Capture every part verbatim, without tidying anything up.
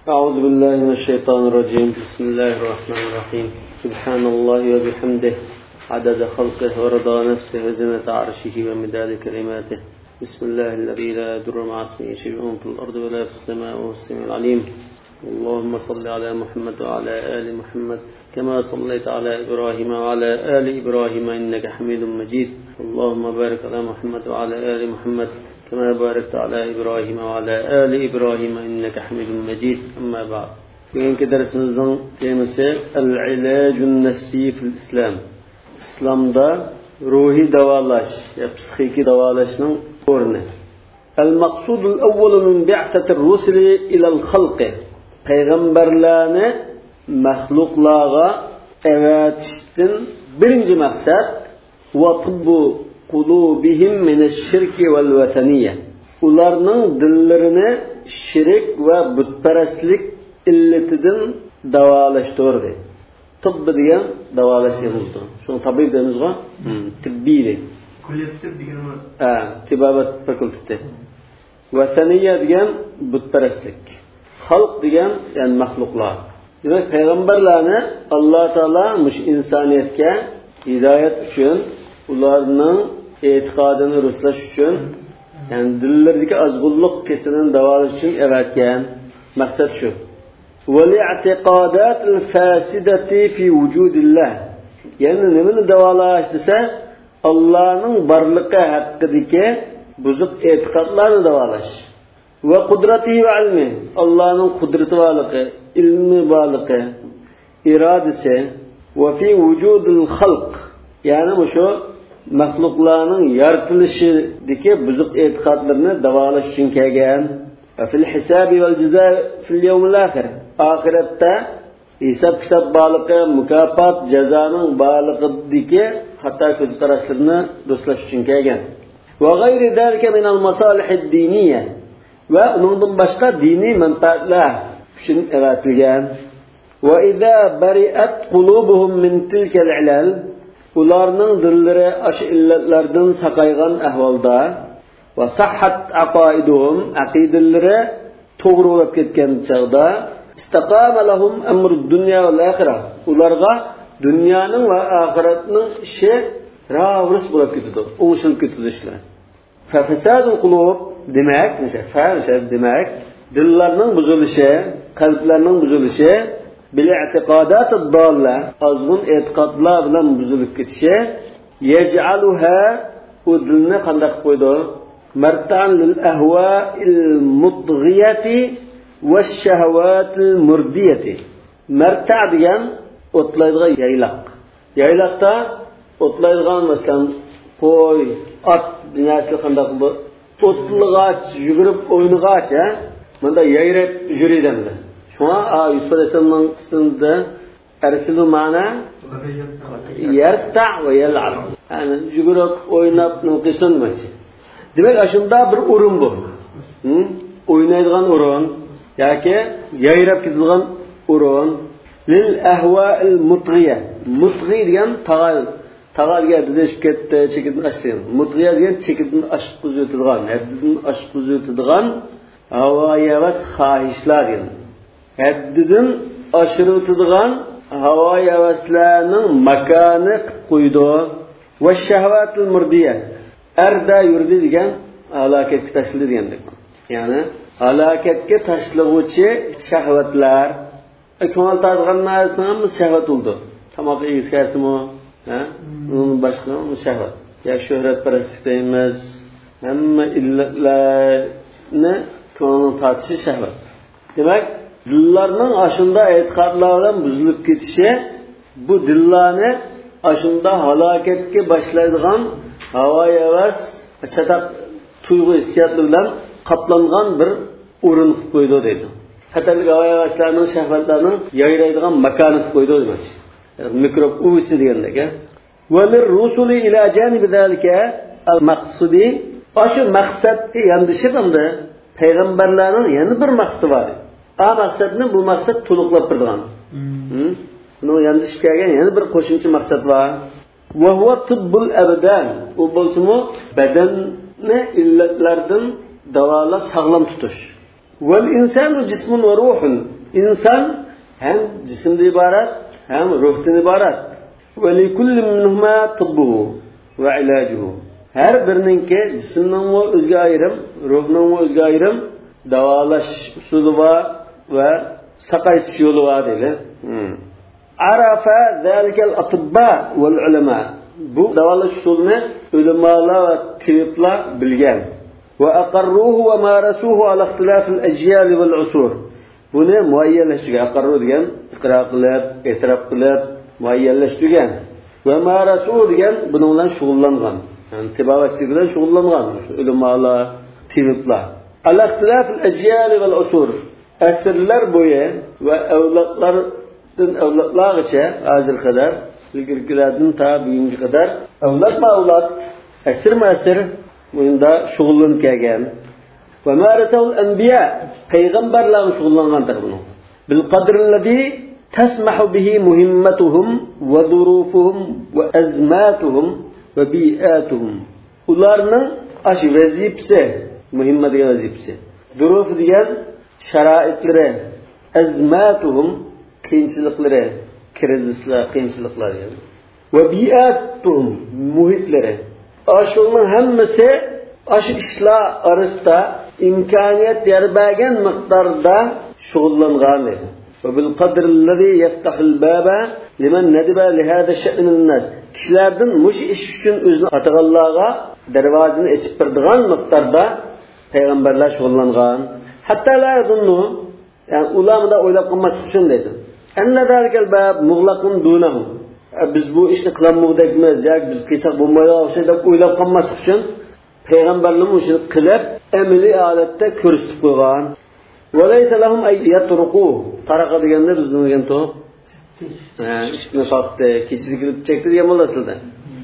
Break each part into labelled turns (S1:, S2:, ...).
S1: أعوذ بالله من الشيطان الرجيم. بسم الله الرحمن الرحيم. سبحان الله وبحمده عدد خلقه ورضا نفسه وزنة عرشه ومداد كلماته. بسم الله الذي لا يضر مع اسمه شيء في الأرض ولا في السماء وهو السميع العليم. اللهم صل على محمد وعلى آل محمد كما صليت على إبراهيم وعلى آل إبراهيم إنك حميد مجيد. اللهم بارك على محمد وعلى آل محمد كما باركت على إبراهيم وعلى آل إبراهيم إنك حميد مجيد. أما بعد. Bugünkü dersimizin teması El-İlacun Nefsi fil İslam. İslam'da ruhi davalaş, ya psikiki davalaşının ornu. El-Maksudul evvelu min bi'setir rusuli ilal halqi. Peygamberlerini mahluklara evetiştin birinci maksat ve tıbbu kulubihim mineşşirki vel veteniye. Ularının dillerini şirk ve bütperestlik illetinden davalaştırdı. Tıbbı diyen davalaşıyordu. Şunu tabip demiz var. Tibbiydi.
S2: Kulliyet tıbb diyen var.
S1: Ha, tibabet fakültesi. Veteniye diyen bütperestlik. Halk diyen yani mahluklar. Demek peygamberlerine Allah Teala muş insaniyetke hidayet için, ularının etikadını rüslaş için, yani dillerdeki azgulluk kesinin davalaş için evetken maksat şu. وَلِعْتِقَادَاتِ الْفَاسِدَةِ فِي وُجُودِ اللّٰهِ. Yani nemini davalaş dese Allah'ın varlığı hakkındaki bozuk etikadlarını davalaş. Ve kudreti ve ilmi, Allah'ın kudreti varlığı, ilmi varlığı, iradesi ve fi vücudul halk, yani bu şu mahlukların yaratılışındaki bozuk etikadlarını davalaş için kelgen. Ve fil hisabi vel ceza fil yevmil ahir, ahirette hesap kitap varlığı, mükafat, cezanın varlığındaki hatta göz kararlarını dostlaş için kelgen. Ve gayri derke minel masalihid diniye. Ve ondan başka dini menfaatler için evetilgen. Ve izâ bari'at kulubuhum min tilkel ilal, ularının dilleri aşı illetlerden sakaygan ahvalda ve sahhat aqaiduhum, aqidelleri doğru olup ketken çağda istakama lahum emrud dünya ve ahire, ularga dünyanın ve ahiretinin işi ravrus bulup ketidi, oğuşulup ketidi işler. Fesadul kulub demek, mesela fesad demek, dillerinin bozuluşu, kalplerinin bozuluşu, bil-i'tiqadat-ı dâlle, azgın etikadlar bilen bozulup ketişi, yec'aluha, o diline kandak koydu, mertan lil-ehvâ'il mudghiyati ve'ş-şehvâtil murdiyati. Merta diyen otlaydığı yaylak. Yaylakta otlaydığı mesela koy, at binası kandak bu. Otluğaç, yürüp oynuğaç ya. Bunda yayrep yürüydemdi. Şu an Yusuf Aleyhisselam'ın kısmında ersilu mana yerta ve yel'al. Yani yürüp oynap nukisın mı? Demek aşında bir urun bu. Hı? Oynaydıgan urun. Yaki yayrep gidilgan urun. Lil ehva'il mutghiye. Mutghi diyen tağal. Tağal geldi deşip ketdi, çekidini açtı. Mutghiye diyen çekidini aşıp kuzuyutulgan. Haddidini aşıp kuzuyutulgan havaya ve khahişler diyen. Haddidin aşırıtılgan havaya veslerinin makanı koydu. Ve şehvatil murdiye. Erda yürüdü diyen halaketki taşılı diyendik. Yani halaketki taşlıgıcı şehvetler. Ekmal tadganlar sana mı şehvet oldu? Tamak ilişkisi mi? Onun başka mı şehvet? Ya şöhret parasiteyimiz. Ama illetlerini konunun tartışı şehvet. Demek dillerinin aşında etikadlardan buzulup ketişi, bu dillerini aşında halaketki başlaydıgan havaya ve çatak tuygu hissiyatlı bilen kaplangan bir urun koydu deydi. Hatta havaya başlarının şehvetlerinin yayraydıgan makanı koydu demek. Yani mikrop uvisi diyendek ya. وَلِرْ رُسُلِ اِلَى جَانِبِ ذَٰلِكَ الْمَقْصُدِ. Aşı maksatı yandışırında peygamberlerin yeni bir maksadı var. A maksatının bu maksat tuluklap durduğun. Bunun yanlış gelgen yeni bir koşuncu maksat var. وَهُوَ طِبُّ الْاَبْدَانِ. O bolsumu bedenini illetlerden davala sağlam tutuş. Vel insanu cismun ve ruhun. İnsan hem cisimden ibaret hem ruhtan ibaret. Ve li kulli minhuma tıbbuhu ve ilacuhu. Her birininki cisimden ve özge ayrım, ruhdan ve özge ayrım davalaş usulü var ve sakaytiş yolu var deyler. Hmm. Arafa zalikel atibba vel ulema. Bu davalaş usulünü ulemalar ve tabiplar bilgen. Ve aqarruhu ve marasuhu ala ihtilafil ecyal vel usur. Bunu muayyenleştirgen, aqarru degan iqro qilib, e'tirof qilib muayyenleştirgen. Ve marasuhu degan bunun bilan shug'ullangan. Yani tibovatchilik bilan shug'ullangan ulemalar, tabiplar. Ala ihtilafil ecyal vel usur. Asrlar bo'yi ve avlodlardan avlodlargacha hozir qadar, ilgirgilardan ta bugunga qadar avlodma avlod, asrma asr bunda shug'ullanib kelgan. Ve marasul anbiya payg'ambarlar shug'ullangandir buni. Bil qadrilladi tasmahu bihi muhimmatuhum ve zurufuhum ve azmatuhum ve bi'atuhum. Ularning ash vazifasi, muhimmat degan vazifasi. Zuruf degan sharoitlari, azmatuhum qiyinchiliklari, krizislar, qiyinchiliklar yani. Ve bi'atuhum muhitlari. Aşının hammasi aş ishlar orasida imkoniyat bergan miqdorda shug'ullangan edi. Ve bil qadrilladi yaftahul baba liman nadiba li hada sha'n an-nas. Kishilardan mush ish uchun o'zini ataganlarga darvozani ochib beradigan miqdorda payg'ambarlar shug'ullangan. Hatta la yadunnu, yani ulamada o'ylab qolmaslik uchun dedi. Anna zalikel bab mughlaqun dunahu. Biz bu ishni qilmoqdagimiz yoki biz qilsak bo'lmaydi o'sha deb o'ylab qolmaslik uchun payg'ambarlarimiz shuni qilib amaliy holatda ko'rsatib qo'ygan. Va laysa lahum ay yatruqu. Taraqa deganda biz nima degan to'q? Ha, ishni sotdi, kechirik qilib chekdi degan bo'lasizda.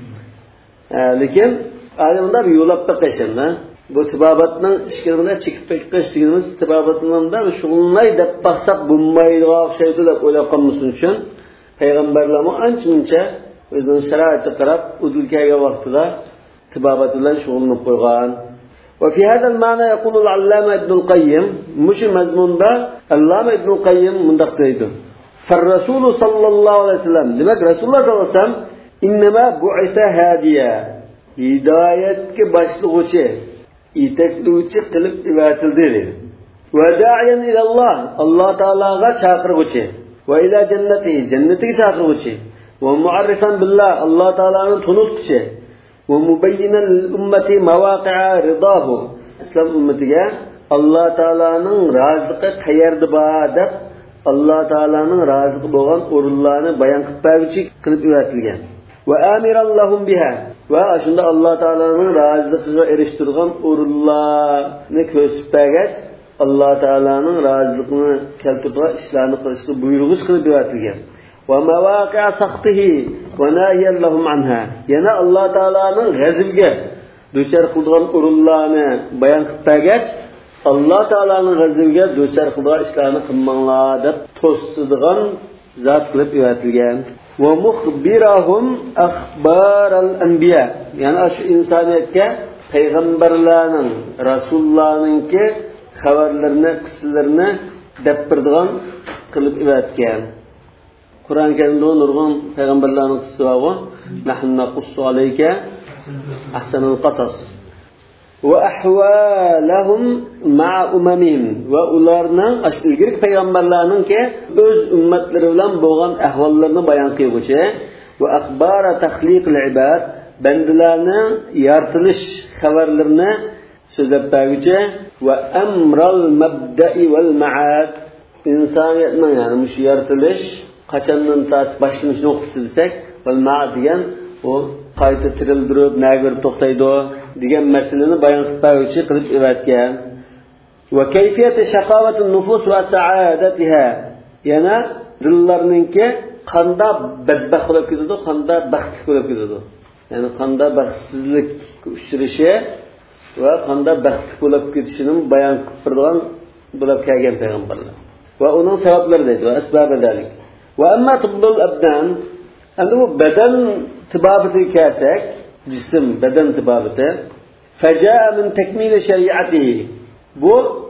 S1: Ha, lekin alimlar yo'lab taqayshanda bu tibobatning ishkirini chekib qo'yishimiz tibobatlarda shug'ullanay deb baqsaq bo'lmaydigan o'xshaydi deb o'ylab qolmasin uchun payg'ambarlarning ancha-muncha o'zining sharoitiga qarab udulkaga vaqtida tibobat bilan shug'ullanib qo'ygan. Va fi hada al-ma'na yaqulu al-allama ibn al-qayyim, mush mazmunda allama ibn al-qayyim mundaq deydi. Far-rasul sallallohu alayhi vasallam, demak rasululloh sallallohu alayhi vasallam innama bu'isa hadiya, hidoyatga boshlovchi, yetaklovchi qilib yuborildi dedi. Va da'iyan ila Allah, Alloh taolaga chaqiruvchi. Ve ila cenneti, cennetiga chaqiruvchi. Ve mu'arrifan billah, Alloh taolani tunutuvchi. Ve mubayyinan lil ummati mawaqi'a ridahu. İslam ummatiga Alloh taolaning roziligi qayerda bor deb Alloh taolaning roziligi bo'lgan o'rinlarni bayon qilib beruvchi qilib yuborilgan. Ve amiran lahum biha. Ve shunda Alloh taolaning roziligiga erishtirgan o'rinlarni ko'rsatib bergach Allah Teala'nın razılıkını keltirdiği işlerini kılıştı, buyruğuz kılıp üretilgen. Ve mevâki'a saktihi ve nâhiyellahum anha. Yani Allah Teala'nın gazibge düşer kıldığın urullarını bayan kıptageç, Allah Teala'nın gazibge düşer kıldığı işlerini kılmanlar deyip tossıdığın zat kılıp üretilgen. Ve muhbirahum akhbaral anbiya. Yani şu insaniyetke peygamberlerinin, rasullarının ki xabarlarni, qissalarni deb birdigan qilib ibatgan. Qur'on Karimda nurg'un payg'ambarlarning qissasi bor. Nahnu naqussu alayka ahsanul qasas. Va ahwalahum ma'a umamihim. Va ularning ilgari payg'ambarlarning ki o'z ummatlari bilan bo'lgan ahvollarini bayon qiluvchi va akhbara taxliqil ibad, bandalarning yaratilish xabarlarini so'zlab beruvchi va amral mabda'i val ma'ad, insoniyatning ya'ni mush yaratilish qachondan tortib boshlanish nuqtasi desak, val ma'ad degan u qayta tirildirib, nagir to'xtaydi degan masalani bayon qilib beruvchi qilib evatgan. Va kayfiyati shaqavati nufus va sa'adatiha, yana dillarningki qanday badbaxt bo'lib ketadi, qanday baxtli bo'lib ketadi. Ya'ni qanday baxtsizlik uchrashi ve qanday baxtli bo'lib ketishini bayon qilib turgan bo'lib kelgan payg'ambarlar. Va uning sabablari deydi, va asbabi dalik. Va amma tibbul abdan, endi bu badan tibobatiga kelsak, jism badan tibobati, faja'a min takmil shariatihi. Bu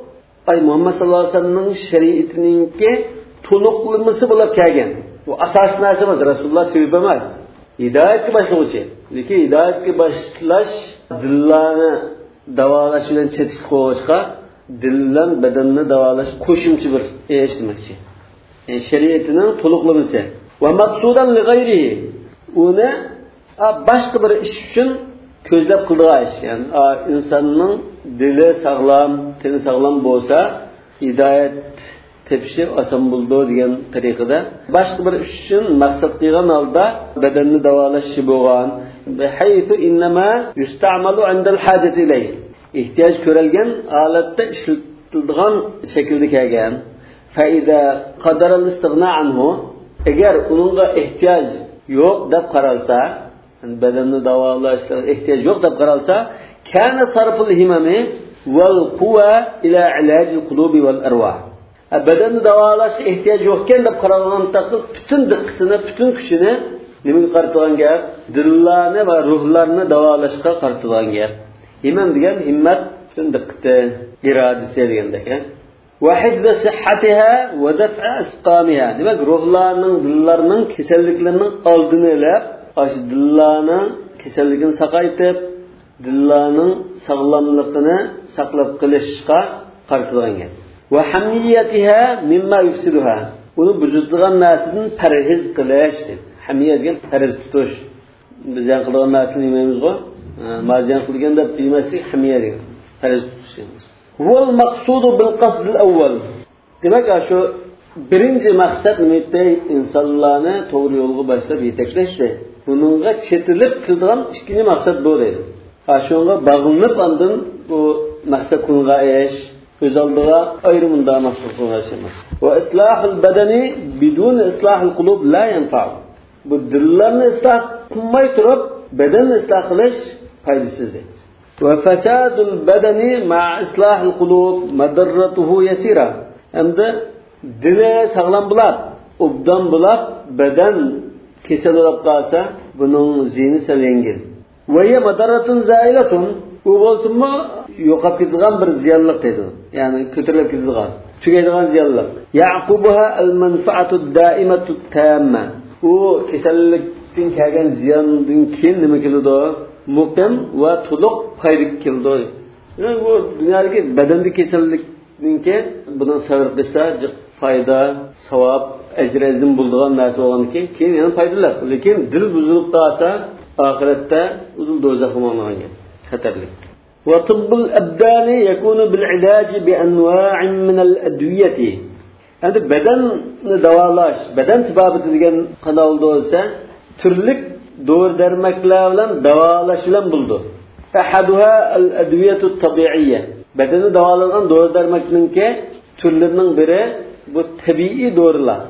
S1: ay Muhammad sallallohu alayhi vasallamning shariatininki to'liqlamasi bo'lib kelgan. Bu asosiy narsa emas, Rasululloh sevib emas. Hidoyatga boshlovchi. Lekin hidoyatga boshlash dillarni davolash bilan chetishib qo'yishga, dildan badanni davolash qo'shimcha bir ish demakchi. Yani shariatining to'liqlamasi. Va maqsudan li g'ayrihi. Uni boshqa bir ish uchun ko'zlab qilgan ish. Ya'ni insonning dili sog'lom, tili sog'lom bo'lsa, hidoyat tepishi oson bo'ldi degan tariqada boshqa bir ish uchun maqsad qilgan holda badanni davolash bo'lgan. Haythu innama yusta'malu 'inda al-hajat ilayhi. Ehtiyoj ko'rilgan holatda ishlatiladigan shaklda kelgan. Fa iza qadara al-istighna anhu, agar uningga ehtiyoj yo'q deb qaralsa, badanni davolashga ehtiyoj yo'q deb qaralsa, kana sarful himami wal quwa ila ilaj al-qulubi wal arwah. Badanni davolashga ehtiyoj yo'qkan deb qaralgan taqdir butun diqqatini, butun kuchini nimaga qaratgan gap? Dillarni va ruhlarni davolashga qaratgan gap. Himam degan himmat, butun diqqati, irodasi degandek. Va hifz sihhatiha va daf'a asqamiha. Demak, ruhlarning, dillarning kasalliklarining oldini olib, ash dillarning kasalligini saqaytib, dillarning sog'lomligini saqlab qilishga qaratgan gap. Va hamiyatiha mimma yufsiduha. Uni buzadigan narsadan parhez qilish. Hamiyat degan parhez tutish. Biz yan qilgan narsani yemaymiz-ku. Marjan qilganda bilmaslik hamiyat degan. Parhez tutish. Wal maqsudu bil qasd al-awwal. Demak, shu birinchi maqsad nima? Insonlarni to'g'ri yo'lga boshlab yetaklashdir. Buningga chetilib qilgan ikkinchi maqsad bu deydi. Shunga bag'lanib ondan bu maqsad qilgan ish o'z oldiga ayrimunda maqsad qilgan ish emas. Va islahul badani bidun islahul qulub la yanfa'u. Bu dillarni isloh qilmay turib, badanni isloh qilish foydasizdir. Wa fasadul badani ma'a islahul qulub madarratuhu yasira. Endi dili sog'lom bo'lib, obdan bo'lib, badan kesal bo'lib qolsa, buning ziyni sal yengil. Va ya madarratun zailatun, u bo'lsa-mu yo'qab ketgan bir ziyonlik dedi. Ya'ni ko'tarilib ketgan, tugaydigan ziyonlik. Yaqubuha al-manfa'atu ad-da'imatu tamma. U kasallikdan kelgan ziyondan keyin nima keladi? Muqim va to'liq foyda keladi. Ya'ni bu dunyodagi badanda kasallikdan keyin buni sabr qilsa, foyda, savob, ajr azim bo'ladigan narsa bo'lgandan keyin keyin yana foydalar. Lekin dil buzilib qolsa, oxiratda uzun do'zax bo'lmagan. Xatarli. Wa tibbul abdani yakunu bil ilaj bi anwa'in min al adwiyati. Endi badanni davolash, badan tibobati degan qanday bo'lsa, turli dori darmaklar bilan davolash bilan bo'ldi. Ahaduha al adwiyatu tabi'iyya. Badanni davolagan dori darmakninki turlarining biri bu tabiiy dorilar.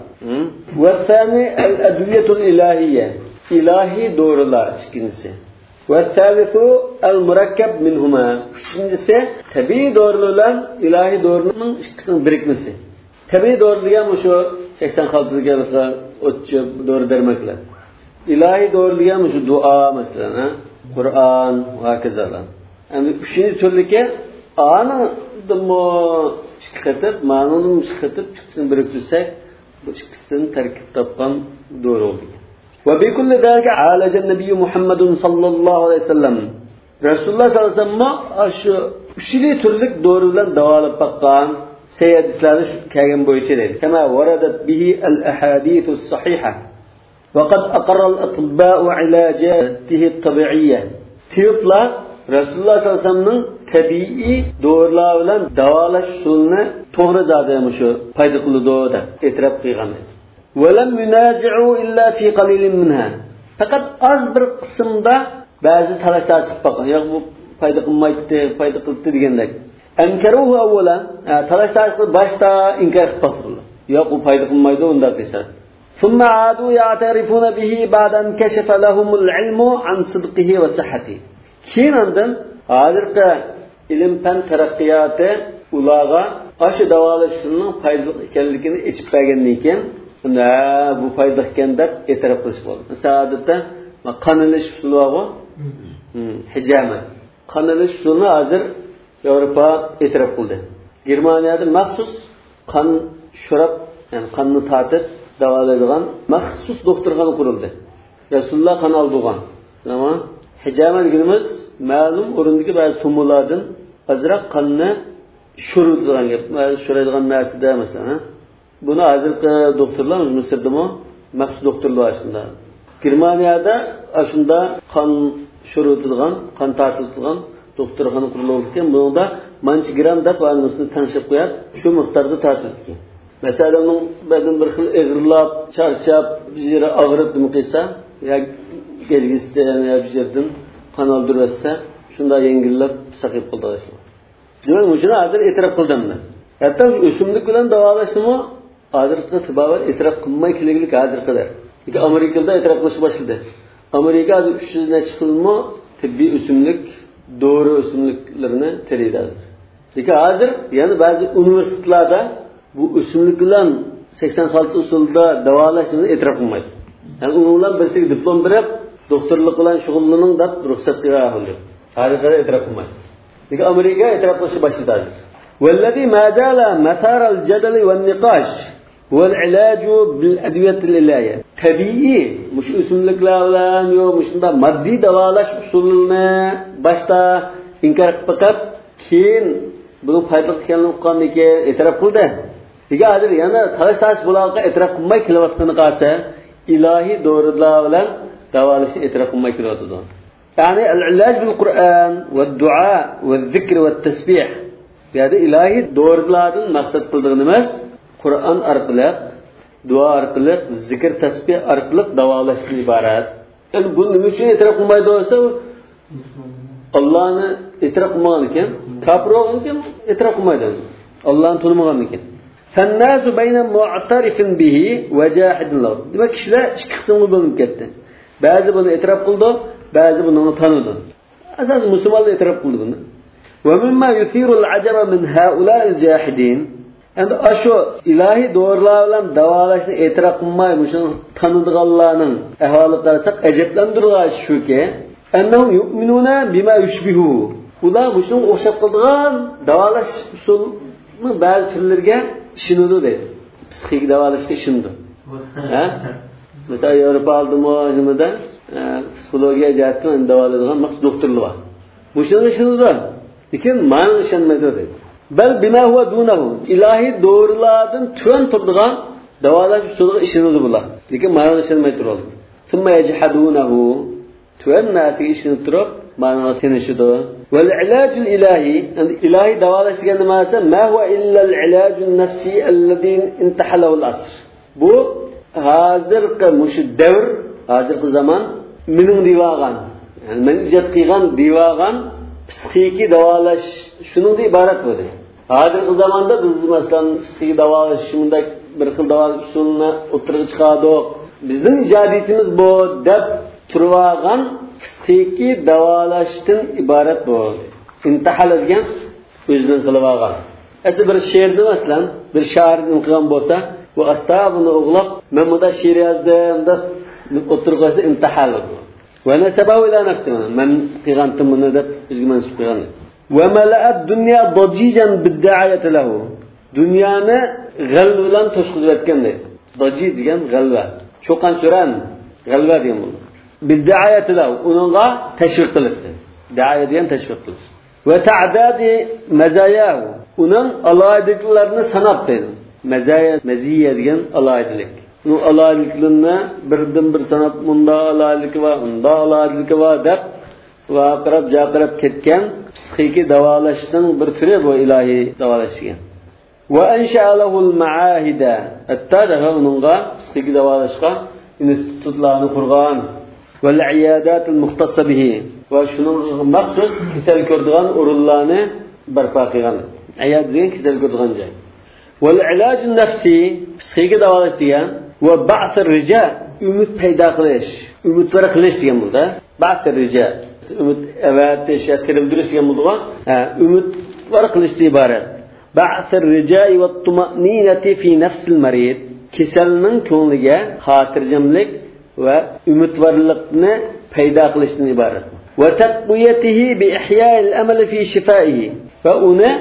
S1: Va sani al adwiyatu al ilahiyya. İlahi dorilar ikkinchisi. Va salisu al murakkab minhuma. Uchinchisi tabiiy dorilar bilan ilahi dorining ikkisining birikmasi. Tabiiy dori degan shu sakson oltiga o'tchi dori darmaklar. İlahi dori degan shu duo masalan, Qur'on va kazalar. Endi uchinchi turligi ana demo chiqitib, ma'noni chiqitib, chiqsin biriktirsak, bu ikkisini tarkib topgan dori bo'ldi. وبكل ذلك عالج النبي محمد صلى الله عليه وسلم Rasulullah sallallohu alayhi vasallam shu uchli turlik dori bilan davolab baqqan sayyidlar kelgan bo'yicha dedi. Kama waradat bihi al-ahadith as-sahiha. Wa qad aqarra al-atibba' ilajatihi at-tabi'iyya. Tiblar Rasulullah sallallohu alayhi vasallamning tabiiy dorilar bilan davolash usulini to'g'ri dadimi shu foyda qiladi deb e'tirof qilgan. وَلَمْ يُنَازِعُوا إِلَّا فِي قَلِيلٍ مِنْهَا. Fakat az bir qismda bazı talashlar chiqib qolgan. Yo'q bu foyda qilmaydi, foyda qildi degandek. Ankaruhu avvalan, talashlar boshda inkor qilib qoldilar. Yo'q bu foyda qilmaydi unda desa. ثم عادوا يعترفون به بعد أن كشف لهم العلم عن صدقه وصحته. Keyin ondan hozirgi ilm fan taraqqiyoti ularga aşı davolashning foydali ekanligini aytib bergandan keyin bunda bu foyda ekan deb e'tirof qilish bo'ldi. Saodatda qonilish usuli bor. Hijama. Qonilish usulini hozir Yevropa e'tirof qildi. Germaniyada maxsus qon sho'rab, ya'ni qonni tatib davolaydigan maxsus doktorxona qurildi. Rasululloh qon oldigan. Tamam. Hijama deganimiz ma'lum o'rindagi ba'zi tumurlardan azroq qonni sho'radigan gap, sho'radigan narsada masalan. Buni hozirgi doktorlar Misrdami maxsus doktorlar aslında. Germaniyada aslında qon sho'radigan, qon tatadigan doktorxona qurilgan. Bunda manchi gram deb valmisini tanishib qo'yib, shu miqdorda tatidi. Masalan, ba'zan bir xil ig'irlab, charchab, yeri og'rib qilsa, ya gelgisi ya bir yerdan qon oldirsa, shunda yengillab saqib qildi. Demak, shuni hozir e'tirof qildim men. Hatto o'simlik bilan davolashni hozirgi tibobat e'tirof qilmay keliglik hozir qadar. Lekin Amerikada e'tirof qilish boshladi. Amerika uch yuz necha xilmi tibbiy o'simlik, dori o'simliklarni teriydi. Lekin hozir yana ba'zi universitetlarda bu o'simlik bilan sakson olti usulda davolashni e'tirof qilmaydi. Yani ular birisiga diplom berib, doktorlik bilan shug'ullaning deb ruxsat qilgan. Hozirda e'tirof qilmaydi. Lekin Amerika e'tirof qilishni boshladi. والذي ما زال مثار الجدل والنقاش هو العلاج بالأدوية العلاجية. Tabiiy, mush o'simliklar bilan yo mushunda moddiy davolash usulini boshda inkor qilib qo'yib, keyin buni foydali ekanligini uqqandan keyin e'tirof qildi. Lekin hozir yana talash-talash bularga e'tirof qilmay kelayotgani qarasa, ilohiy dorilar bilan davolashni e'tirof qilmay kelyapti. Ya'ni al-ilaj bil Qur'on va duo va zikr va tasbih. Yani ilahi dorilardan maqsad qilganimiz Qur'on orqali, duo orqali, zikr, tasbih orqali davolashdan iborat. Endi buni nima uchun e'tirof qilmaydi bo'lsa, Allohni e'tirof qilmagan ekan, kofir bo'lgan ekan, e'tirof qilmaydi. Allohni tanımagan ekan. Fannasu bayna mu'tarifin bihi va jahidin lahu. Demak, kishilar ikki qismga bo'linib ketdi. Ba'zi buni e'tirof qildi, ba'zi buni tanidi. Asosan musulmonlar e'tirof qildi buni. Ve mimma yuthirul acaba min haula'il jahidin. Endi ashu ilahi doğrular bilan davolashni e'tirof qilmay, shuni tanıdiganlarning ahvolini qarasak, ajablantirgan shuki, annahum yu'minuna bima yushbihu. Ular shunga o'xshab qilgan davolash usulini ba'zi turlarga ishonadi deydi. Psixik davolashga ishonadi. Ha? Mesela Yevropa aldımı nimada psixologiya jihatdan davolaydigan maxsus doktorlar bor. Bu shunga ishonadi. Lekin ma'ni ishonmaydi deydi. Bal bima huwa dunahu. Ilahi doğrulardan turan turadigan davolash usuliga ishonadi bular. Lekin ma'ni ishonmay turadi. Thumma yajhadunahu. Turan nasiga ishonib turib, ma'nini tinishidi. Wal ilajul ilahi, ilahi davolash degan nima esa, ma huwa illa al ilajun nafsi alladhi intahalahu al asr. Bu hozirgi mush davr, hozirgi zaman mening divagan, yani men ijod qilgan divagan psixiki davolash shuningdek iborat bo'ldi. Hozirgi zamonda biz masalan psixik davolash shunday bir xil davolash usulini o'tirib chiqardik. Bizning ijodiyatimiz bu deb turgan psixiki davolashdan iborat bo'ldi. Intihal degan o'zining qilib olgan. Asli bir she'rni masalan bir shoirning qilgan bo'lsa, bu astabini o'g'lab, men bunda she'r yozdim deb o'tirib qolsa intihal bu. Ve nesebahu ila nefsine. Men qilgandim buni deb o'ziga mansub qilgan. Ve mala'at dunya dajijan bid-da'ayati lahu. Dunyoni g'alva bilan to'shqizib aytgan deydi. Dajij degan g'alva. Cho'qan so'ran g'alva degan bu. Bid-da'ayati lahu. Uningga tashviq qilibdi. Da'aya degan tashviq qilish. Ve ta'dadi mazayahu. Uning aloyidliklarini sanab deydi. Mazaya, maziya degan aloyidlik. Bu alayliklarni birdan bir sanab bunda alayligi va unda alayligi va deb va qarab jaqirib ketgan psixiki davolashning bir turi bu ilohiy davolashga. Va ansha'alahul ma'ahida. Hatta da uningga psixiki davolashga institutlarni qurgan va al-iyadatul muxtassa bihi va shuning maxsus kasal ko'radigan o'rinlarni barpo qilgan. Iyad degan kasal ko'radigan joy. Va al-ilajun nafsi psixiki davolash degan ve ba'sir rija umid paydo qilish, umidvar qilish degan bo'ldi. Ba'sir rija umid avatish, tiriltirish degan bo'ldi. Ha, umidvar qilishdan iborat. Ba'sir rija va tumaninati fi nafsil marid. Kasalning ko'ngliga xotirjamlik va umidvorlikni paydo qilishdan iborat. Va taqwiyatihi bi ihya'il amal fi shifaihi. Va uni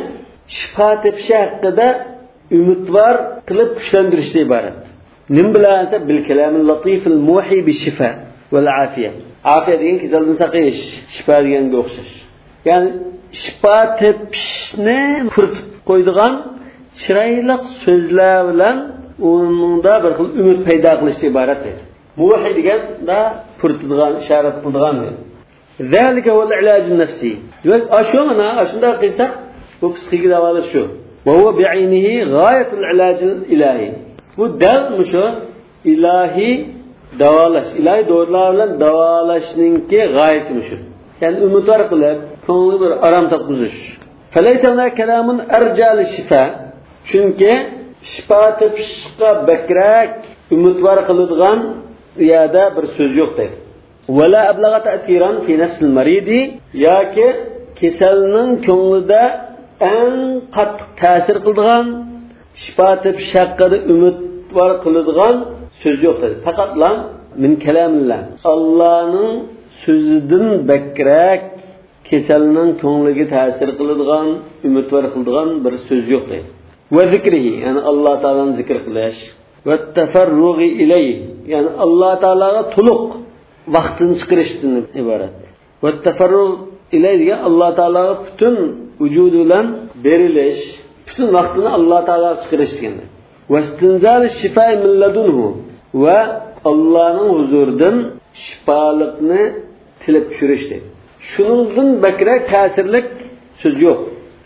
S1: shifo tepishi haqida umidvor qilib kuchlantirishdan iborat. Nim bilan esa bil kalamil latifil muhi bi shifa val afiya. Afiya degan kasaldan saqlash, shifo deganga o'xshash. Ya'ni shifo tepishni furitib qo'ydigan chiroyli so'zlar bilan unda bir xil umid paydo qilishdan iborat edi. Muhi deganda furitadigan, ishorat qiladigan edi. Zalika val ilaj nafsi. Yo'q, ashu mana ashunda qilsa bu psixik davolash shu. Va huwa bi'aynihi g'oyatul ilaj ilahi. Bu dal musho ilahi davolash, ilahi dorilar bilan davolashninki g'oyati musho. Ya'ni umidvor qilib, ko'ngli bir aram topqizish. Falaysa kalamun arjal shifa. Chunki shifo tepishga bakrak umidvor qiladigan uyada bir so'z yo'q deydi. Wala ablagha ta'tiran fi nafs al-marid yoki kasalning ko'nglida eng qattiq ta'sir qiladigan shifo tepish haqida umidvor qiladigan so'z yo'q deydi. Faqatla min kalamillah. Allohning so'zidan bakrak kasalning ko'ngliga ta'sir qiladigan, umidvor qiladigan bir so'z yo'q deydi. Va zikrihi, ya'ni Alloh taolaning zikr qilish, va tafarrug'i ilayhi, ya'ni Alloh taolaga to'liq vaqtini chiqarishdan iborat. Va tafarrug' ilayhi degan Alloh taolaga butun vujudi bilan berilish, butun vaqtini Alloh taolaga chiqarish degan. Va istinzal shifa min ladunhu, va Allohning huzuridan shifolikni tilib tushirish dedi. Shuningdan bakrak ta'sirlik so'z yo'q.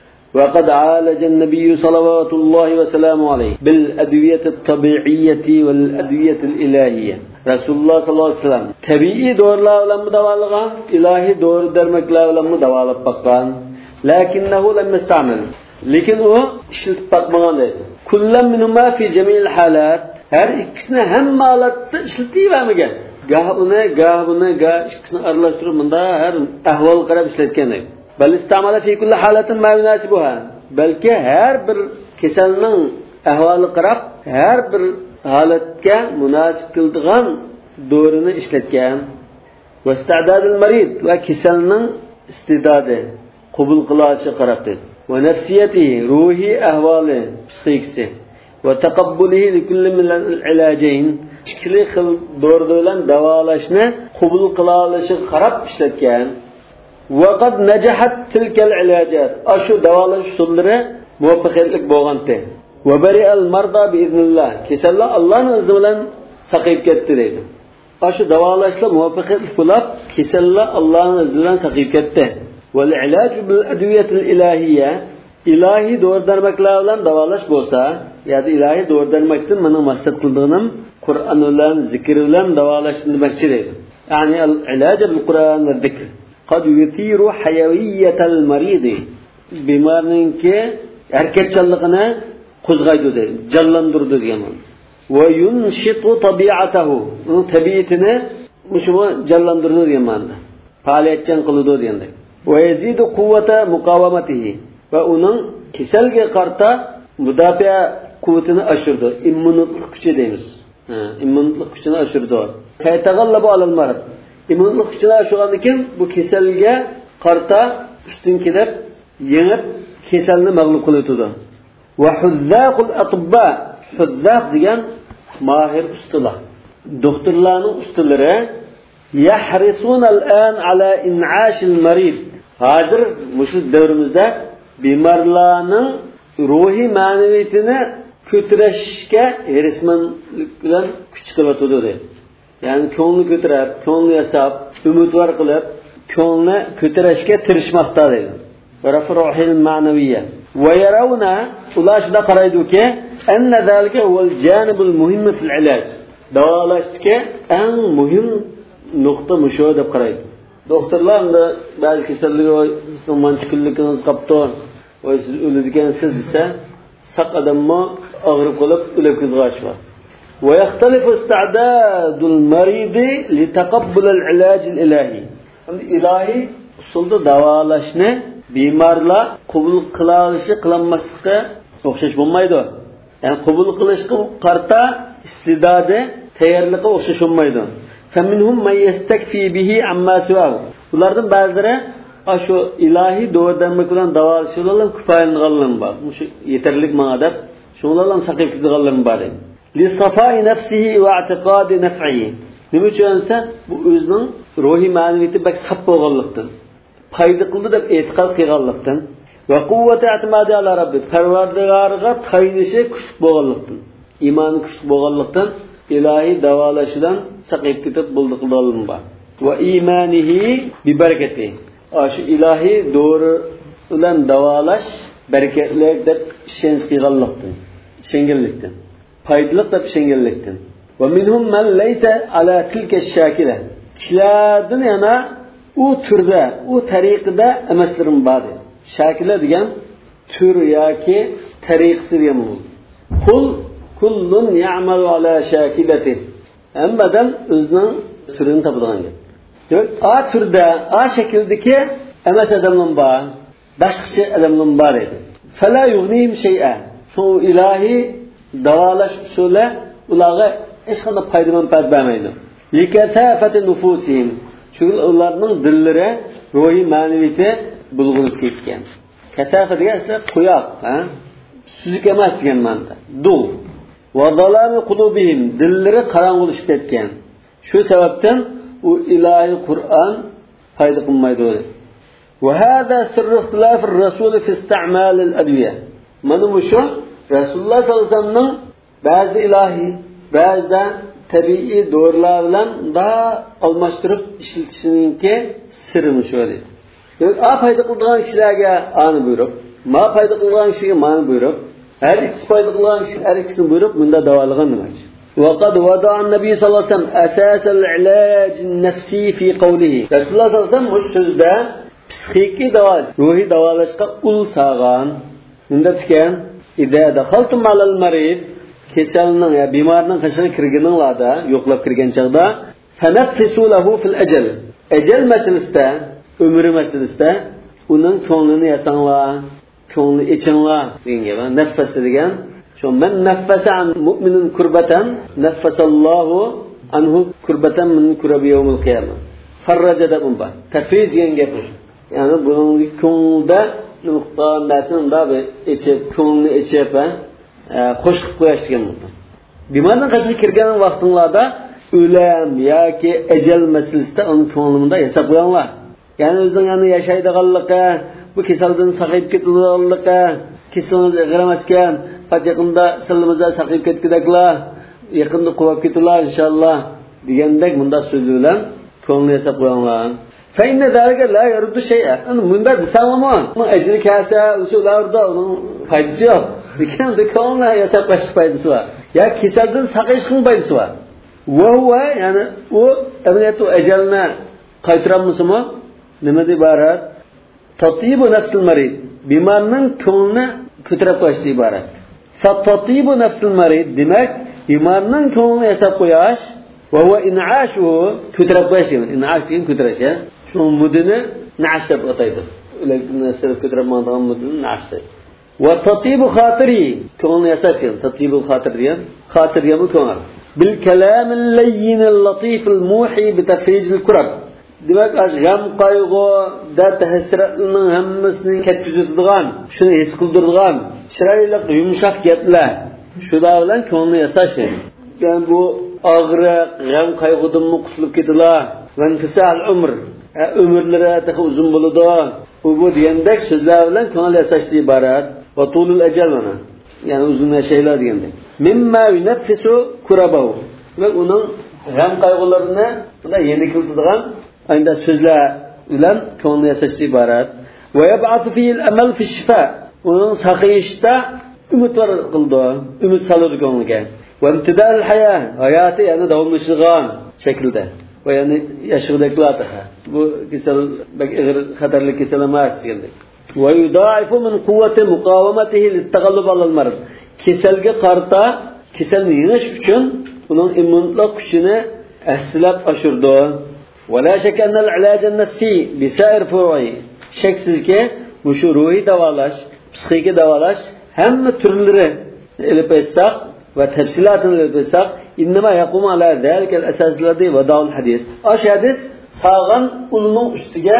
S1: وقد عالج النبي صلوات الله وسلامه عليه بالأدوية الطبيعية والأدوية الإلهية. رسول الله صلى الله عليه وسلم طبيعي دورlar bilan mudavalagan, ilahi dori darmaklar bilan mudavalab bakkan. Lakinnahu lam yastamil. Lekin u ishlatib bakmagan deydi. Kullam minhuma fi jami'il halat. Her ikkisini hamma holatda ishlativermagan. Gah uni, gah buni, gah ikkisini aralashtirib bunda har ahvol qarab ishlatgan deydi. Bal istamala fi kulli halatin ma yunasibuha. Balki har bir kasalning ahvoli qarab, har bir holatga munosib keladigan dorini ishlatgan. Va istidadul marid va kasalning istidodi qabul qilishi qarab dedi. Va nafsiyatihi, ruhi ahvoli, psixikasi va taqabbulihi li kulli min al-ilajayn. Ikki xil dori bilan davolashni qabul qila olishi qarab ishlatgan. وقد نجحت تلك العلاجات أشو دوالاش سلرة موفقيتlik bo'lgandi. وبرئ المرضى بإذن الله. Kesalar Allohning izni bilan saqayib ketdi deydi. Ashu davolashlar muvaffaqiyatli bo'lib, kesalar Allohning izni bilan saqayib ketdi. والعلاج بالأدوية الإلهية. İlahi dori darmaklar bilan davolash bo'lsa, ya'ni ilahi dori darmakdan meni maqsad qilganim Qur'on bilan, zikr bilan davolash demakchi deydi. Ya'ni al-ilaj bil-Qur'on va zikr قد يثير حيوية المريض. Bimarninki harakatchanligini qo'zg'aydi deydi, jonlantiradi degan. Va yunshitu tabiatahu. Uning tabiatini mushuma jonlantiradi degan ma'noda. Faoliyatchan qiladi deganda. Va yazidu quvvata muqawamatihi. Va uning kasalga qarta mudofaa quvvatini oshirdi. Immunitlik kuchi deymiz. Ha, immunitlik kuchini oshirdi. Qaytag'allabu alal marad. İmmunitlik kuchini oshirgandan keyin bu kasalga qarta ustun kelib, yengib kasalni mag'lub qiladi. Va huzzaqul atibba. Huzzaq degan mahir ustalar. Doktorlarning ustalari yahrisuna al-an ala in'ash al-marid. Hozir mush davrimizda bemorlarning ruhiy ma'naviyatini ko'tarishga hrismanlik bilan kuch qilyotdi. Yani ko'ngli ko'tarib, ko'ngli yasab, umidvor qilib, ko'ngli ko'tarishga tirishmoqda deydi. Va rafruhil ma'naviyya. Va yarawna ular shunda qaraydi-ki, anna zalika huwal janibul muhim fil ilaj. Davolashga eng muhim nuqta musho deb qaraydi. Doktorlar da ba'zi kasalliklar so'nmanchi kunligingiz qopdi, va siz o'ladigansiz desa, saq odamni og'rib qolib o'lib ketg'achlar. ويختلف استعداد المريض لتقبل العلاج الإلهي. İlahi usulda davolashni bemorlar qabul qilishi qilinmaslikka o'xshash bo'lmaydi. Ya'ni qabul qilishga qarta istidodi, tayyorligi o'xshash bo'lmaydi. فمنهم من يستكفي به عما سواه. Ulardan ba'zilari Şu ilahi doğrudanmak bilan davalashlarla kifoyalanganlar bor. Shu yeterlik ma'adab, shunlardan saqib ketganlar bor. Li safai nafsihi va i'tiqadi naf'ihi. Nima uchunsa bu o'zining ruhiy ma'naviyati bak saf bo'lganlikdan, foyda qildi deb e'tiqod qilganlikdan va quvvati i'timadi ala robbi, Parvardigoriga tayinishi kuchli bo'lganlikdan, iymoni kuchli bo'lganlikdan ilahi davolashidan saqib ketib bo'ldi qilganlar bor. Va iymanihi bi barakati. Shu ilahi doğru bilan davolash barakatli deb ishonch qilganlikdan, ishonganlikdan, foydali deb ishonganlikdan. Va minhum man laysa ala tilka shakila. Kishilardan yana u turda, u tariqada emaslirim bor. Shakila degan tur yoki tariqasi degan bu. Kul kullun ya'malu ala shakilati. Hammadan o'zining turini topadigan gap. A türde, a şekildeki emes adamın var, başkaçı adamın var edi. Fela yugnihim şey'e. Şu ilahi davalaş usulü ulağa hiç kadar paydaman payda vermeydi. Liketafeti nufusihim. Çünkü onların dilleri, ruhi maneviyeti bulgunup ketken. Ketafet diyorsa kuyak, süzük emas diyen manda. Dul. Ve zalami kulubihim. Dilleri karanlıklaşıp ketken. Şu sebepten o ilahi Kur'an fayda kılmaydı öyle. Ve hâzâ sırrı ihtilâfir rasûlü fi istimâlil adviye. Manı şu, Resulullah sallallahu aleyhi ve sellem'nin bazı ilahi, bazı tabii doğrularla daha almıştırıp işletişininki sırrını şöyle. Yani a fayda kıldığın kişilerge anı buyurup, ma fayda kıldığın kişilerge manı buyurup, her ikisi fayda kıldığın kişilerge her ikisini buyurup, bunda davalığın demek. وقد وضع النبي صلى الله عليه وسلم أساس العلاج النفسي في قوله. Resulullah sallallahu aleyhi ve sellem bu sözde psikiki davalaş, ruhi davalaşka ul sağan. Bunda tüken, İzâ dakhaltum alal marid, keselinin ya bimarının kaşına kirgeninlada, yoklap kirgen çağda, feneffisu lehu fil ecel. Ecel meselesinde, ömrü meselesinde, onun çoğunluğunu yasanla, çoğunluğu içinla, nefes edigen. Şu men neffese an mu'minin kurbeten neffesallahu anhu kurbeten min kurabi yevmil kıyamet. Farraca da bunba. Tefriz diyen gepir. Yani bunun konuda noktadan dersin da bir içip, konunu içip, hoş kıp koyaş diyen bunba. Bimardan kaçını kirgenin vaktinlarda ölem ya ki ecel meselesi de onun konumunda hesap koyanlar. Yani özün yani yaşaydı kallıkı, bu kesaldan sakayıp ketildiği kesiliniz eğilemezken, Fat yakında sılımıza sakayıp ketkidekler, yakında kulak ketirler inşallah diyendek bunda sözüyle konulu hesap koyanlar. Feinne zâlike la yaruddu şey'e. Bunda desem ama onun ecri kâse, usullarda onun faydası yok. Diken de konulu hesaplaştık faydası var. Ya keserden sakayışkın faydası var. Ve huve yani o emniyet o eceline kaytıran mısımı? Nemedi ibaret? Tatyibu nefsil marid. Bimarının konulunu kötürep koyuştu ibaret. Fattatibu nefsil marid demek bimarının konulunu hesap koyaş ve huve in'aşuhu kötürep koyaş demek. İn'aş demek kötüreş ya. Şu mudini na'aş deyip ataydı. Öyle sebep kötürep mandığın mudini na'aş deyip. Ve tatibu khatiri konulunu hesap demek. Tatibu khatir diyen. Khatir diyen bu konul. Bil kelamil leyyinil latifil muhi bitafricil kurab. Demek gam qaygı, dert hasratının hammasini ketkizadigan, shuni his qildirgan, chiroyli yumshoq gaplar. Shular bilan ko'ngli yasash. Yani bu og'riq, gam qayg'udan qutulib ketdilar. Va infisal umr, umrlari daha uzun bo'ladi. Bu bu degandek so'zlar bilan ko'ngli yasashdan iborat. Va tulul ajal mana. Yani uzun yashaylar degandek. Mimma yunaffisu kurabahu. Ve uning gam qayg'ularini bunda yengiltiradigan Aynda sözler bilen konuyu yasaçlı ibaret. Ve yeb'atu fi'l amal fi şifa. Onun saqayışda ümit var kıldı. Ümit salırdı konuya. Ve imtidal hayat. Hayatı yani davamlışıgan şekilde. Ve yani yaşıdaklar da. Bu kisel bak eğer hatarlı kisel emas geldi. Ve yudaifu min kuvveti mukavamatihi littagallub alal marad. Kiselge qarta kiselni yeniş üçün onun immunluk gücünü əslab aşırdı. ولا شك أن العلاج النفسي بسائر فروعه شكسز ki bu şu ruhi davalaş, psikiki davalaş hem türleri elip etsek ve tefsilatını elip etsek innema yakumu ala zâlikel esaslıdır ve dağıl hadis. Aş hadis sağın ulunun üstüge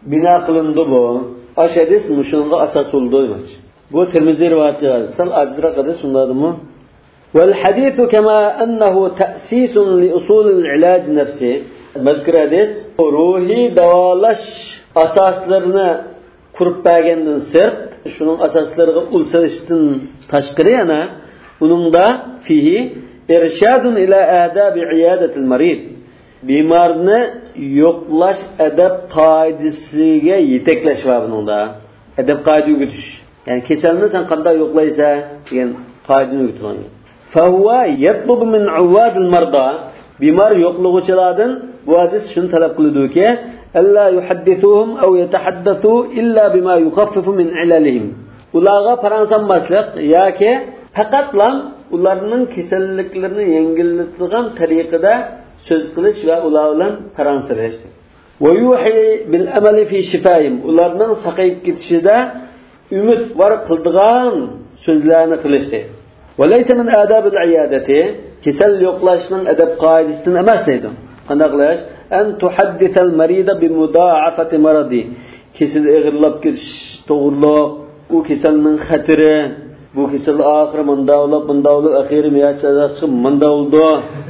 S1: bina qilindi bu. Ash hadis mushunga asas oldu. Bu Tirmizi rivayet edilir. Sal azra kadar sunladımı? Vel hadithu kema ennehu ta'sisun li usulil ilac nefsi. Mazkur hadis ruhi davalaş asaslarını kurup bergenden sırt, şunun asaslarına ulsalıştın taşkırı yana, bunun da fihi irşadun ila adabi iyadetil marid. Bimarını yoklaş edep kaidesiga yetekleş var bunun da. Edep kaidi gütüş. Yani keselini sen kanda yoklaysa yani kaidini gütülen. Fahuwa yatlubu min uvadil marda. Bimar yokluğuçalardan bu hadis şunu talep kılıyordu ki alla yuhaddisuhum ev yetahaddathu illa bima yukhaffifu min ilalihim. Ularga paransanmaslık ya ki faqatlan ularning kasalliklerini yengillatadigan tariqada söz qilish va ular bilan paransirash. Wa yuhi bil amali fi shifaihim. Ularning saqayib ketishida umid var qildigan so'zlarni qilishdi. Wa laysa min adabil iyadati kesal yo'qlashning adab qoidasidan emas edi. Qanday qilish? An tuhaddisal marida bi mudaafati maradi. Kesal ig'irlab ketish to'g'riliq, u kasalning xatiri, bu kesal oxiri manda bo'lib, manda bo'lib, oxiri miyachadasi manda bo'ldi.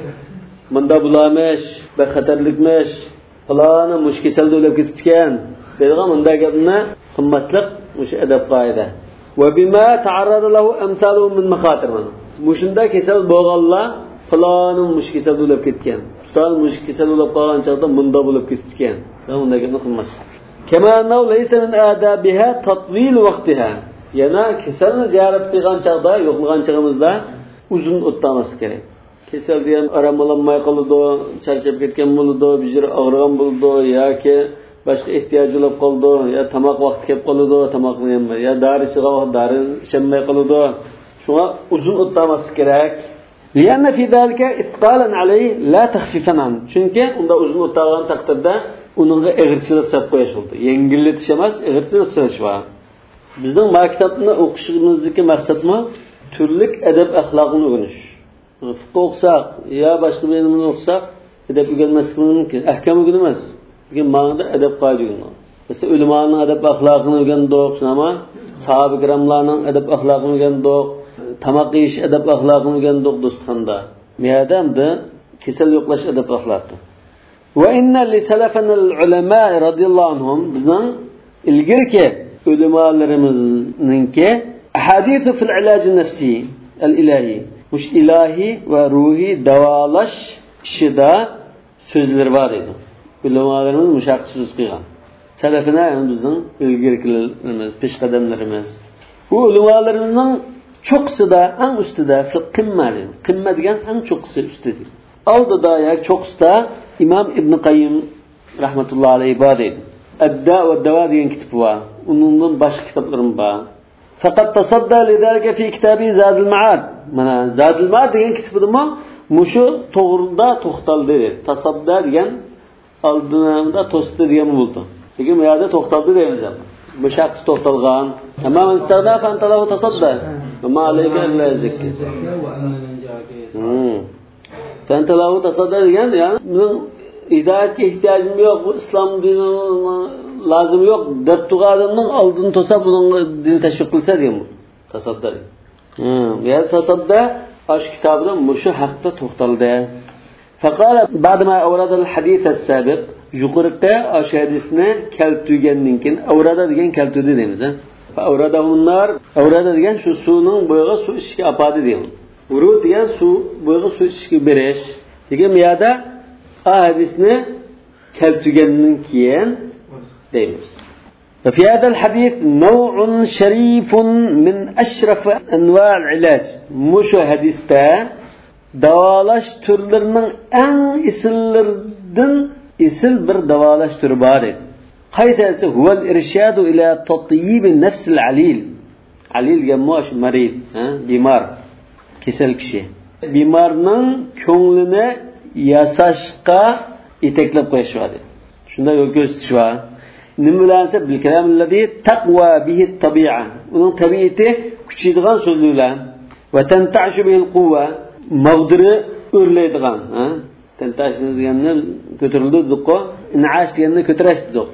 S1: Manda bulamish, be xatarlikmish. Falana mush kasalda o'lib ketgan. Deydigan munda gapni qimmatliq mush adab qoida. Wa bima ta'arrada lahu amsalu min makhatir. Mushunda kesal bo'lganlar falana mush kasalda o'lib ketgan. Sal mush kasal bo'lib qolgan chaqda munda bo'lib ketgan. Bunda gapni qimmat. Kama annahu laysa min adabiha tatwil vaqtiha. Yana kasalni ziyorat qilgan chaqda, yo'qlagan chaqimizda uzun o'tmaması kerak. Kesel diyen aramalanmay kaldı, çarşaf ketken buldu, bir ağrıgan buldu, ya ki başka ihtiyacı olup kaldı, ya tamak vakti kep kaldı, tamakını yemez, ya darı çıkan vakti darı içemmey kaldı. Şuna uzun otlaması gerek. Lianne fi zalika isqalan aleyh la takhfifan an. Çünkü onda uzun otlagan takdirde onunla eğirçilik sap koyuş oldu. Yengilletiş emas, eğirçilik sap var. Bizim maktabını okuşumuzdaki maksat mı? Türlük edep ahlakını öğreniş. Fıkıh okusak ya başka bir yerimini okusak edep öğrenmesi mümkün. Ahkam öğrenmez. Bugün mağda edep kaide öğrenmez. Mesela ulemanın edep ahlakını öğrendik ama sahabe kiramlarının edep ahlakını öğrendik. Tamak yiyiş edep ahlakını öğrendik dostanda. Miyadam da kesel yoklaş edep ahlakı. Ve inna li selefenel ulema radıyallahu anhum bizden ilgirki ulemalarımızınki ahadithu fil ilacı nefsi el ilahi. Muş ilahi ve ruhi davalaş işida sözleri var idi. Ulemalarımız muşak söz kıygan. Selefine yani bizden ilgirkilerimiz, peşkademlerimiz. Bu ulemalarımızın çoksu da en üstü de kımmeli. Kımme degen en çoksu üstüdür. Aldı da ya çoksu da İmam İbn Kayyim rahmetullahi aleyhi ibade edin. Edda ve Deva diyen kitabı var. Onun başka kitaplarım var. Fakat tasadda lidalike fi kitabı Zadul Ma'ad. Mana Zadul Ma'ad degan kitobda mushu to'g'rida to'xtaldi. Tasadda degan oldinda to'sdi degan bo'ldi. Lekin bu yerda to'xtaldi deymiz ham. Bu shaxs to'xtalgan. Amma man sada fa antalahu tasadda. Ma alayka illa zikr. Hmm. Fa antalahu tasadda degan yani men hidoyatga ehtiyojim yo'q, bu islom dini lazım yok. Deb tuğadımның aldığını to'sa bunun dini teşvik qilsa degan bu. Tasadda. Hmm. Ya tasadda aş kitabda mushu haqda to'xtaldi. Faqala ba'dama awrada al-hadith as-sabiq yuqorida aş hadisni keltirgandan keyin awrada degan keltirdi deymiz, ha. Fa awrada bunlar awrada degan shu suvning bo'yiga suv ishga apadi degan. Uru degan suv bo'yiga suv ishga berish. Degan bu yerda hadisni keltirgandan keyin deymiz. ففي هذا الحديث نوع شريف من أشرف أنواع العلاج. مش حديثته davalaş türlerinin en isillerden isil bir davalaş türü var. Kaytası huvel irşadu ila tatyibin nefsil alil. Alil gelmiş marid, bimar, kesel kişi. Bimarının köngülüne yasaşka iteklep koyuş var. Şunda yol gösteriş var. Nimalansa bil kalamilladi taqwa bihi tabi'a. Onun tabiati küçüldüğün sözlüler ve tenta'şu bihil kuvve mağdırı örleydiğin. Tenta'şu diyenler götürüldü dukko, in'aş diyenler kötüreşti duk.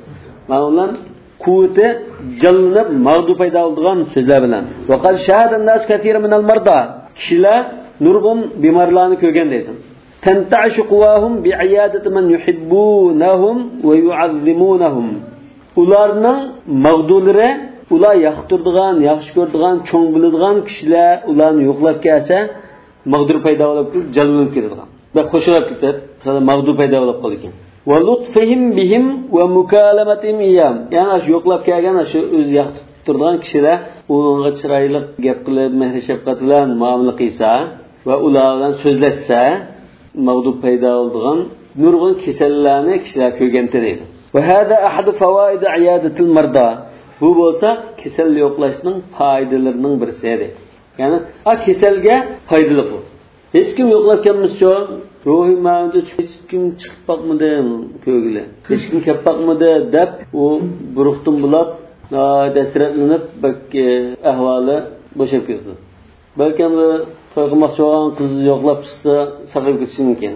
S1: Ma'lum kuvveti jallanib mag'du paydo bo'lgan so'zlar bilan. Va qad shahada an-nas kathira min al-marda. Kishilar nurg'un bemorlarni ko'rgan deydi. Tantashu quwahum bi'iyadati man yuhibbunahum va yu'azzimunahum. Ularning mag'dulari, ular yoqtirdigan, yaxshi ko'rdigan, cho'ng biladigan kishilar ularni yo'qlab kelsa, mag'dur paydo bo'lib, jallanib ketadigan. Va qo'shilib ketib, mag'du paydo bo'lib qolgan. Va lutfihim bihim va mukalamatihim iyam. Ya'ni shu yo'qlab kelgan shu o'z yoqtirib turgan kishilar unga chiroyli gap qilib, mehr shafqat bilan muomala qilsa va ular bilan so'zlashsa, mag'du paydo bo'lgan nurg'un kasallarni kishilar ko'rganda deydi. Va hada ahad fawaid iyadatil marda. Bu bo'lsa kasal yo'qlashning foydalarining birisi edi. Ya'ni a kasalga foydali bu. Hech kim yo'qlab kelmasa, ruhiy ma'noda hech kim chiqib boqmadi ko'gili. Hech kim kelib boqmadi deb u buruqdan bulab, dasratlanib, balki ahvoli bo'shab ketdi. Balki to'y qilmoqchi bo'lgan qiz yo'qlab chiqsa, saqib ketishi mumkin.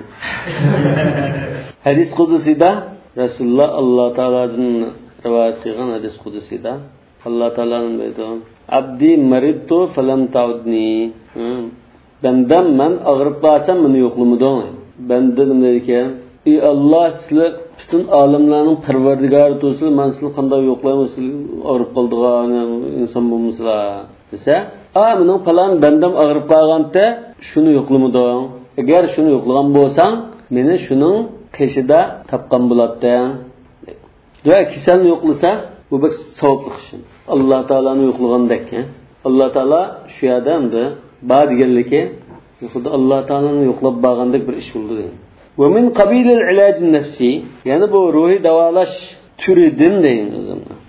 S1: Hadis qudusida Rasululloh Alloh taoladan rivoyat qilgan hadis qudusida Alloh taolaning aytgan: "Abdi maridtu falam ta'udni." Bendam men og'rib qolsam meni yo'qlamading. Benda nima ekan? Ey Alloh, sizlar butun olamlarning parvardigori bo'lsiz, men sizni qanday yo'qlayman, siz og'rib qoldigan inson bo'lmasizlar desa, "A, mening falan bendam og'rib qolganda shuni yo'qlamading. Agar shuni yo'qlagan bo'lsang, meni shuning qishida topgan bo'larding." Duo kasalni yo'qlasa, bu bir savobli ish. Alloh taolani yo'qlagandek, Alloh taolo shu yerda endi ba deganligi, xuddi Alloh taolani yo'qlab bo'lgandek bir ish bo'ldi. Va min qabil al-ilaj an-nafsi, ya'ni bu ruhiy davolash turidan deymiz.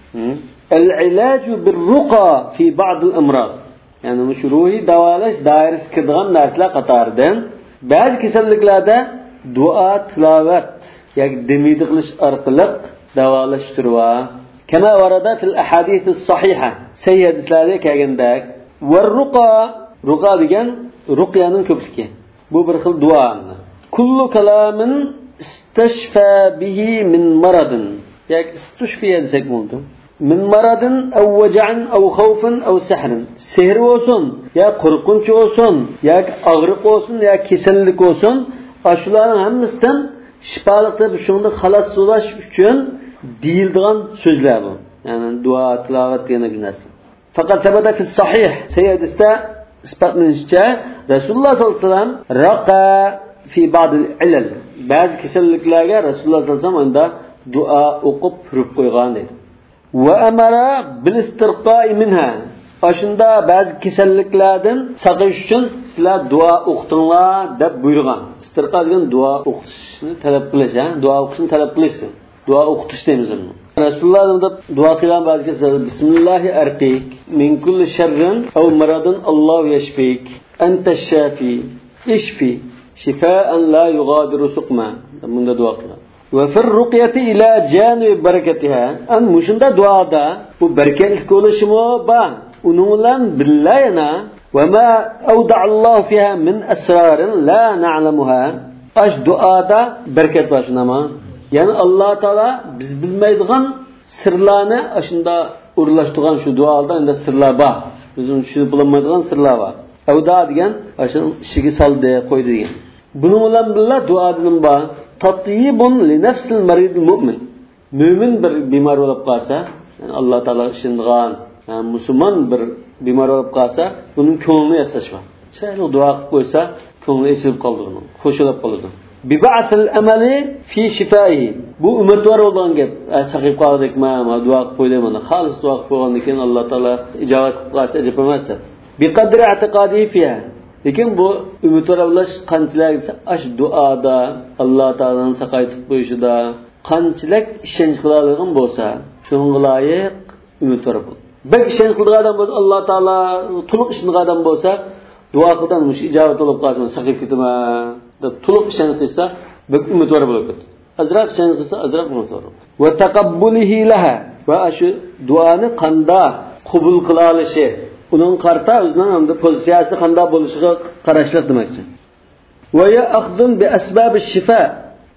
S1: Al-ilaj bir-ruqa fi ba'd al-amrad. Ya'ni shu ruhiy davolash doirasiga kirgan narsalar qatoridan ba'zi kasalliklarda duo, tilovat yoki dimidi qilish orqali davolashtirwa. Kama warada fil ahadith as-sahiha. Sahih hadislarda kelgandek, var-ruqa, ruqa degan ruqyaning ko'pligi. Bu bir xil duo. Kullu kalamin istashfa bihi min maradin. Yoki istushfiya desak bo'ladi. Min maradin aw waj'in aw khawfin aw sihrin. Sehr olsun, ya qo'rqinch olsun, yoki og'riq olsun, ya kasallik olsun, shularning hammasidan shifolik deb shunda xalos bo'lish uchun deyiladigan so'zlar bu. Ya'ni duo, tilovat degan narsa. Faqat sabata fi sahih sayyidista isbotlanishicha Rasululloh sollallohu alayhi vasallam raqa fi ba'd al-ilal. Ba'zi kasalliklarga Rasululloh sollallohu alayhi vasallam unda duo o'qib turib qo'ygan dedi. Va amara bil istirqa'i minha. Ashunda ba'zi kasalliklardan saqlash uchun sizlar duo o'qitinglar deb buyurgan. Istirqa degan duo o'qishni talab qilish, ha? Duo o'qishni talab qilish. Duo o'qitish deymiz uni. Rasululloh deb duo qilgan ba'zi kasallar bismillahi arqiq min kulli sharrin aw maradin Alloh yashfik anta shafi ishfi shifaan la yughadiru suqma. Bunda duo qilgan. Va fir ruqyati ila janib barakatiha. An mushunda duoda bu barakatli bo'lishimi bor. Uning bilan billayna va ma awda Alloh fiha min asrarin la na'lamuha. Ash duoda barakat bor shunama. Ya'ni Alloh taolo biz bilmaydigan sirlarni ashunda o'rlashtirgan shu duoda endi sirlar bor. Biz uni tushunib bilmaydigan sirlar bor. Avda degan ashun ishiga soldi, qo'ydi degan. Buning bilan birga duodan bor. Tatyibun li nafsil marid mu'min. Mo'min bir bemor bo'lib qolsa, ya'ni Alloh taolo ishongan, yani musulmon bir bemor bo'lib qolsa, uning ko'nglini yasash bor. Chiroyli duo qilib qo'ysa, ko'ngli echilib qoldi uning, qo'shilib qoldi. Biba'atil amali fi shifaihi. Bu umidvor bo'lgan gap. Saqib qoldikmi, ma duo qilib qo'ylayman. Xolis duo qilib qo'ygandan keyin Alloh taolo ijobat qilsa, ajab emas. Biqadri i'tiqadi fiha. Lekin bu umidvor bo'lish qanchalik ash duoda Alloh taolaning saqaytib qo'yishida qanchalik ishonch qiladigan bo'lsa, shunga loyiq umidvor bo'l. Bir ishonch qiladigan bo'lsa, Alloh taolo to'liq ishonadigan bo'lsa, duo qildan mush ijobat bo'lib qolsa, saqib ketma deb to'liq ishonch qilsa, bir umidvor bo'lib ketadi. Azroq ishonch qilsa, azroq umidvor. Va taqabbulihi laha. Va shu duoni qanda qabul qila olishi, uning qarta o'zining hamda pozitsiyasi qanday bo'lishiga qarashlik demakchi. Va ya akhdun bi asbab ash-shifa.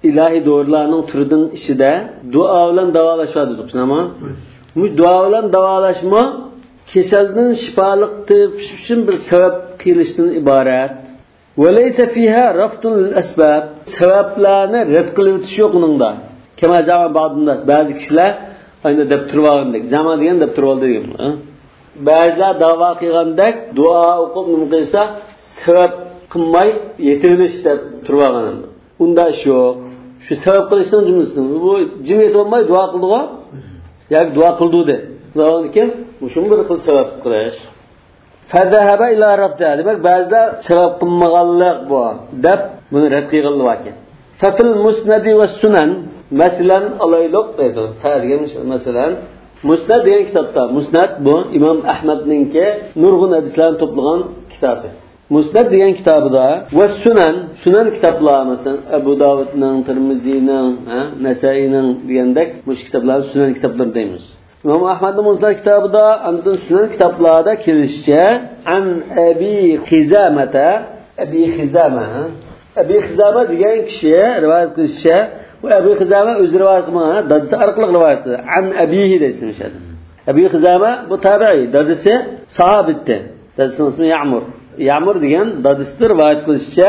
S1: ilahi doğrularning turining ichida duo bilan davolash var dedik. Nima? Bu duo bilan davolashmi kasaldan shifoliq tepish uchun bir sabab qilishdan iborat. Walaysa fiha raftun lil asbab. Sabablarni rad qilib o'tish yo'q uningda. Kema jama ba'dında ba'zi kishilar ayni deb turib olgandek, zaman degan deb turib oldi degan. Ba'zilar da'vo qilgandek duo o'qib nima qilsa sabab qilmay yetilish deb turib olgan. Unda shu shu sabab qilishning jumlasidan bu jim yetolmay duo qildi-ku. Yoki duo qildi de. Zaten ki bu şun bir xil sabab qilish. Fadhahaba ila rabda. Demak, ba'zilar sabab qilmaganlik bu deb buni rad qilganlar ekan. Fatil musnad va sunan masalan alayliq deydi. Tarjima masalan Musnad degan kitobda, Musnad bu Imom Ahmadningki nurg'un hadislarni to'plagan kitobi. Musnad degan kitobida va Sunan, Sunan kitoblar masalan Abu Dawudning, Tirmiziyning, Nasaining degandek bu kitoblar Sunan kitoblar deymiz. Imom Ahmadning Musnad kitobida, andan Sunan kitoblarida kelishicha an Abi Xizamata, Abi Xizama, Abi Xizama degan kishi rivoyat qilishicha bu Abu Xizama o'z rivoyat qilgan, dadasi orqali rivoyat qildi. An abihi desinishadi. Abu Xizama bu tabi'i, dadasi sahabitdi. Dadasining ismi Ya'mur. Ya'mur degan dadasidir rivoyat qilishicha,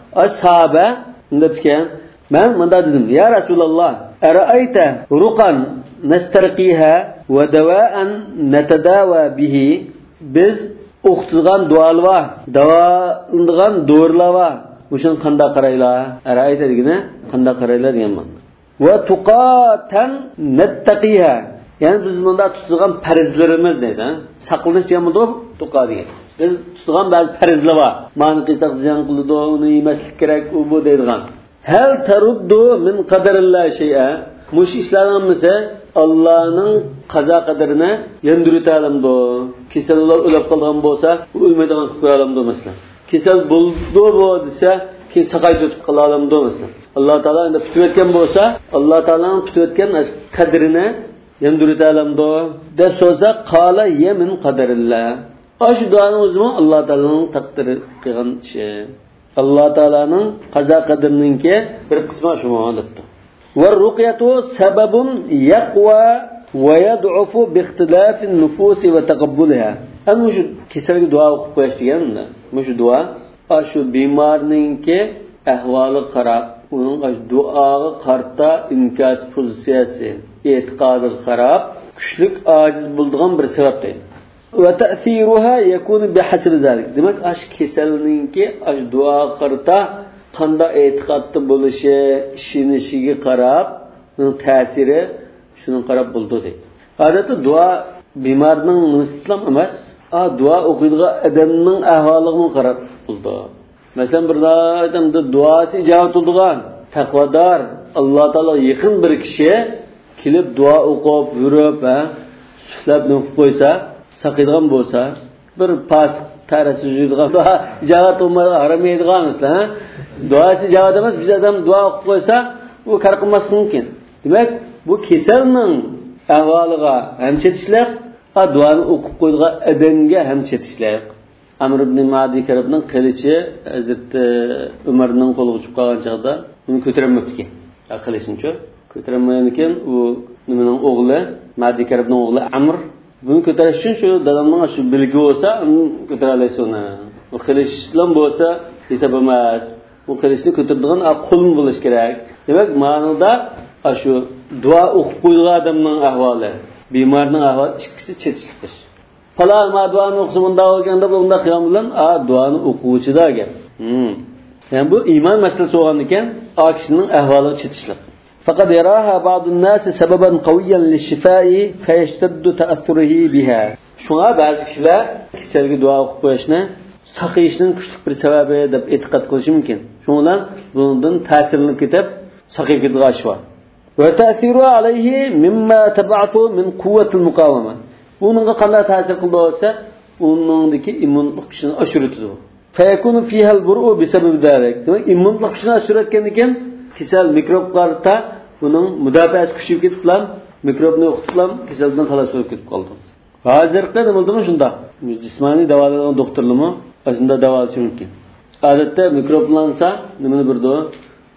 S1: ashaba undabkan, men munda dedim, ya Rasululloh, ara'ayta ruqan nastarqiha va dawa'an natadawa bihi. Biz o'qitilgan duolar, davolanadigan dorilar Uşun qanda qaraylar, arayta degini qanda qaraylar deganman. Va tuqatan nattaqiha. Ya'ni biz bunda tutgan farzlarimiz deydi. Saqlanish jamida tuqa degan. Biz tutgan ba'zi farzlar bor. Ma'ni qilsak ziyon qiladi, uni yemaslik kerak, u bu deydigan. Hal taruddu min qadarillah shay'a. Mush ishlarimizni Allohning qazo qadarini yendiritamdi. Kasallar o'lib qolgan bo'lsa, o'lmaydigan qilib qo'yalamdi masalan. Kesel buldu bu dese ki sakaycı kalalım doğrusu. Allah Teala inde pütüvetken bolsa Allah Teala'nın pütüvetken kaderine yendiritalım do. De sözde kala yemin kaderillah. Aşı duanın uzman Allah Teala'nın takdiri kılan şey. Allah Teala'nın kaza kaderinin ki bir kısmı şu muhaddettir. Ve ruqyatu sebebun yakva ve yad'ufu bi ihtilafin nufusi ve taqabbulha. Ana şu keselge dua okup koyuştugan da. Şu dua şu bimarninki ahvoli qarab, uning duoga qarta inkas pozitsiyasi, e'tiqodi qarab, kuchlik ojiz bo'ladigan bir sabab deydi. Va ta'siruha yakunu bihasri zalik. Demak, ash kasalninki ash duo qarta qanda e'tiqodda bo'lishi, ishonishiga qarab, uning ta'siri shuni qarab bo'ldi deydi. Odatda duo bimarning muslim emas, a duo o'qiydigan odamning ahvoliga qarab bo'ldi. Masalan, bir odamda duosi ijobat bo'lgan, taqvodor, Alloh taolo yaqin bir kishi kelib duo o'qib, yurib, ha, suhbat o'qib qo'ysa, saqiydigan bo'lsa, bir pas tarasi yuradigan, ijobat bo'lmadi, aramaydigan masalan, duosi ijobat emas, bir odam duo o'qib qo'ysa, u qarqilmas mumkin. Demak, bu kasalning ahvoliga ham chetishlar A duanı okup koyduğu edenge hem çetişler. Amr ibn Madi Karib'nin kılıcı Hazreti Ömer'nin kolu uçup kalan çağda bunu kötüremekti ki. Kılıçın çok. Kötüremeyken o nümünün oğlu, Madi Karib'nin oğlu Amr. Bunu kötüreş için şu dadamın şu bilgi olsa onu kötüreleyse ona. O kılıçla olsa hesabımaz. O kılıçlı kötürdüğün kulun buluş gerek. Demek manada şu dua okup koyduğu adamın ahvali. Bimarning ahvoli ikkisi chetishlikdir. Falal ma duoni o'qisa bunda olganda bunda qiyom bilan a duoni o'quvchida ekan. Hmm. Yani bu iymon masalasi bo'lgan ekan, a kishining ahvoli chetishlik. Faqat yaraha ba'dun nas sababan qawiyyan lish-shifa'i fayashtaddu ta'athurihi biha. Shunga ba'zi kishilar kasalga duo o'qib qo'yishni saqiyishning kuchli bir sababi deb e'tiqod qilishi mumkin. Shundan bundan ta'sirini ketib, saqib ketgan ish bor. Ve ta'siru alayhi mimma tab'atu min kuvvetil muqavama. Bununla qanday ta'sir qildi olsa, uningdagi immunlik kuchini oshiradi. Fa yakunu fiha al-bur'u bi sababi dalik. Demak, immunlik kuchini oshirayotgan ekan, kasal mikroblarga uning mudofaasi kuchi ketib bilan mikrobni o'qitib kasaldan xalos bo'lib ketib qoldi. Hozirda nima bo'ldimi shunda? Jismoniy davolagan doktorlarmi shunda davolashi mumkin. Odatda mikroblansa, nimani birdi?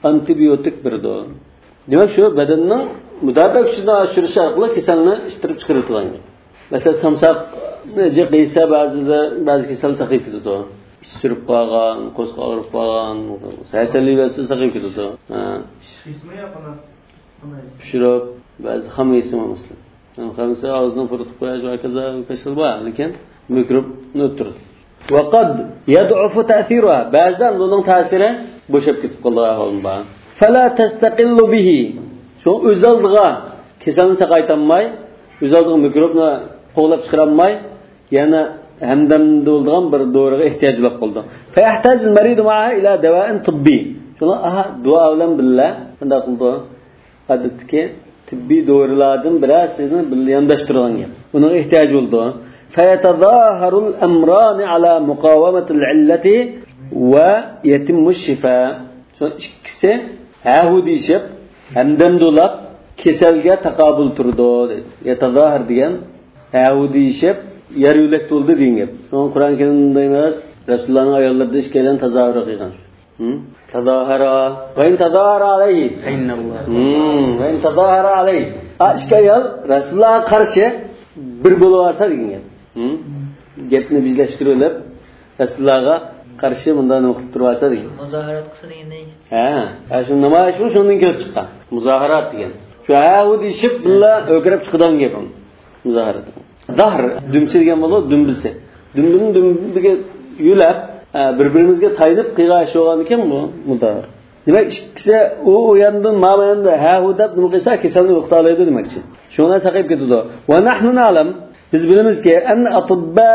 S1: antibiotik berdi. Demak, shu badanning mudofaa kuchini oshirish orqali kasalni ishtirib chiqaradigan. Masalan, samsaq jiq yesa ba'zida ba'zi kasal saqib ketadi. Surib qolgan, qo'sqa og'rib qolgan, sasalivasi saqib ketadi. Ha. Ismi yo'qmi? Pishirib, ba'zi ham yesimi muslim. Hamsa og'zidan furitib qo'yish va kaza kasal bor, lekin mikrob o'tirdi. Vaqad yad'ufu ta'siruha. Ba'zan uning ta'siri bo'shab ketib qoladi ahvolda. Fala tastaqillu bihi. Shu o'zaldiga kasalni saqaytanmay, o'zaldiga mikrobni qo'llab chiqaramay, yana hamdamda bo'lgan bir doriga ehtiyojli bo'ldi. Fa yahtaj al-marid ma'a ila dawa'in tibbi. Shuni aha duo bilan billa bunday qildi. Odatdagi tibbiy dorilardan birasini bilan yondashtirgan gap. Uning ehtiyoji bo'ldi. Fa yatadhaharu al-amran ala muqawamati al-illati va yatimmu shifa. Shu ikkisi hahu deyishib, hamdamdulab kasalga taqobil turdi dedi. Yatadhahar degan hahu deyishib yer yo'lak to'ldi degan. So'ng Qur'on karimda emas, Rasulullohning oyatlarida ishkadan tazavvur qilgan. Hm? Tazahara va in tazahara alayhi fa innalloh. Hm, va in tazahara alayhi. Ashkayal Rasulullohga qarshi bir bo'lib olsa degan. Hm? Gapni bizlashtirib, Rasulullohga qarshi bundan o'qib tursa degan.
S2: Muzoharat qilsa deganday.
S1: Ha, shu namoyish shu shundan kelib chiqqan. Muzoharat degan. Shu havu deyishib bilan o'kirib chiqadigan gap. Muzoharat. Zahr dumchi degan bo'ladi, dumbisi. Dumbini dumbiga yulab, bir-birimizga tayinib qiygash bo'lgan ekan bu mudor. Demak, ikkisi u o'yandan ma'noda ha u deb nima qilsa kasalni yo'qolaydi demakchi. Shunga saqib ketadi. Va nahnu na'lam biz bilamizki an atibba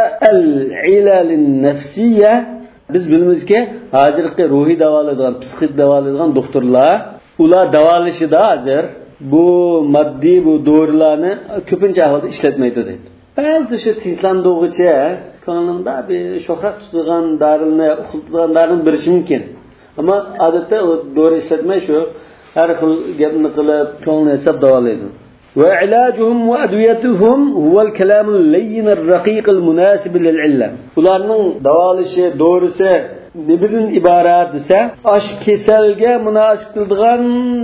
S1: al-ilal an-nafsiyya biz bilamizki hozirgi ruhiy davolaydigan, psixik davolaydigan doktorlar ular davolashida hozir bu moddiy bu dorilarni ko'pincha ahvolda ishlatmaydi deydi. Ba'zi shu tizlandog'icha ko'nglimda bir shohrat tutgan darilni, uxlatgan darilni berishi mumkin. Ammo odatda u dori ishlatmay shu har xil gapni qilib ko'ngilni hisob davolaydi. Wa ilajuhum wa adwiyatuhum huwa al-kalam al-layyin ar-raqiq al-munasib lil-illa. Ularning davolashi, dorisi nimadan iborat desa, osh kasalga munosib bo'lgan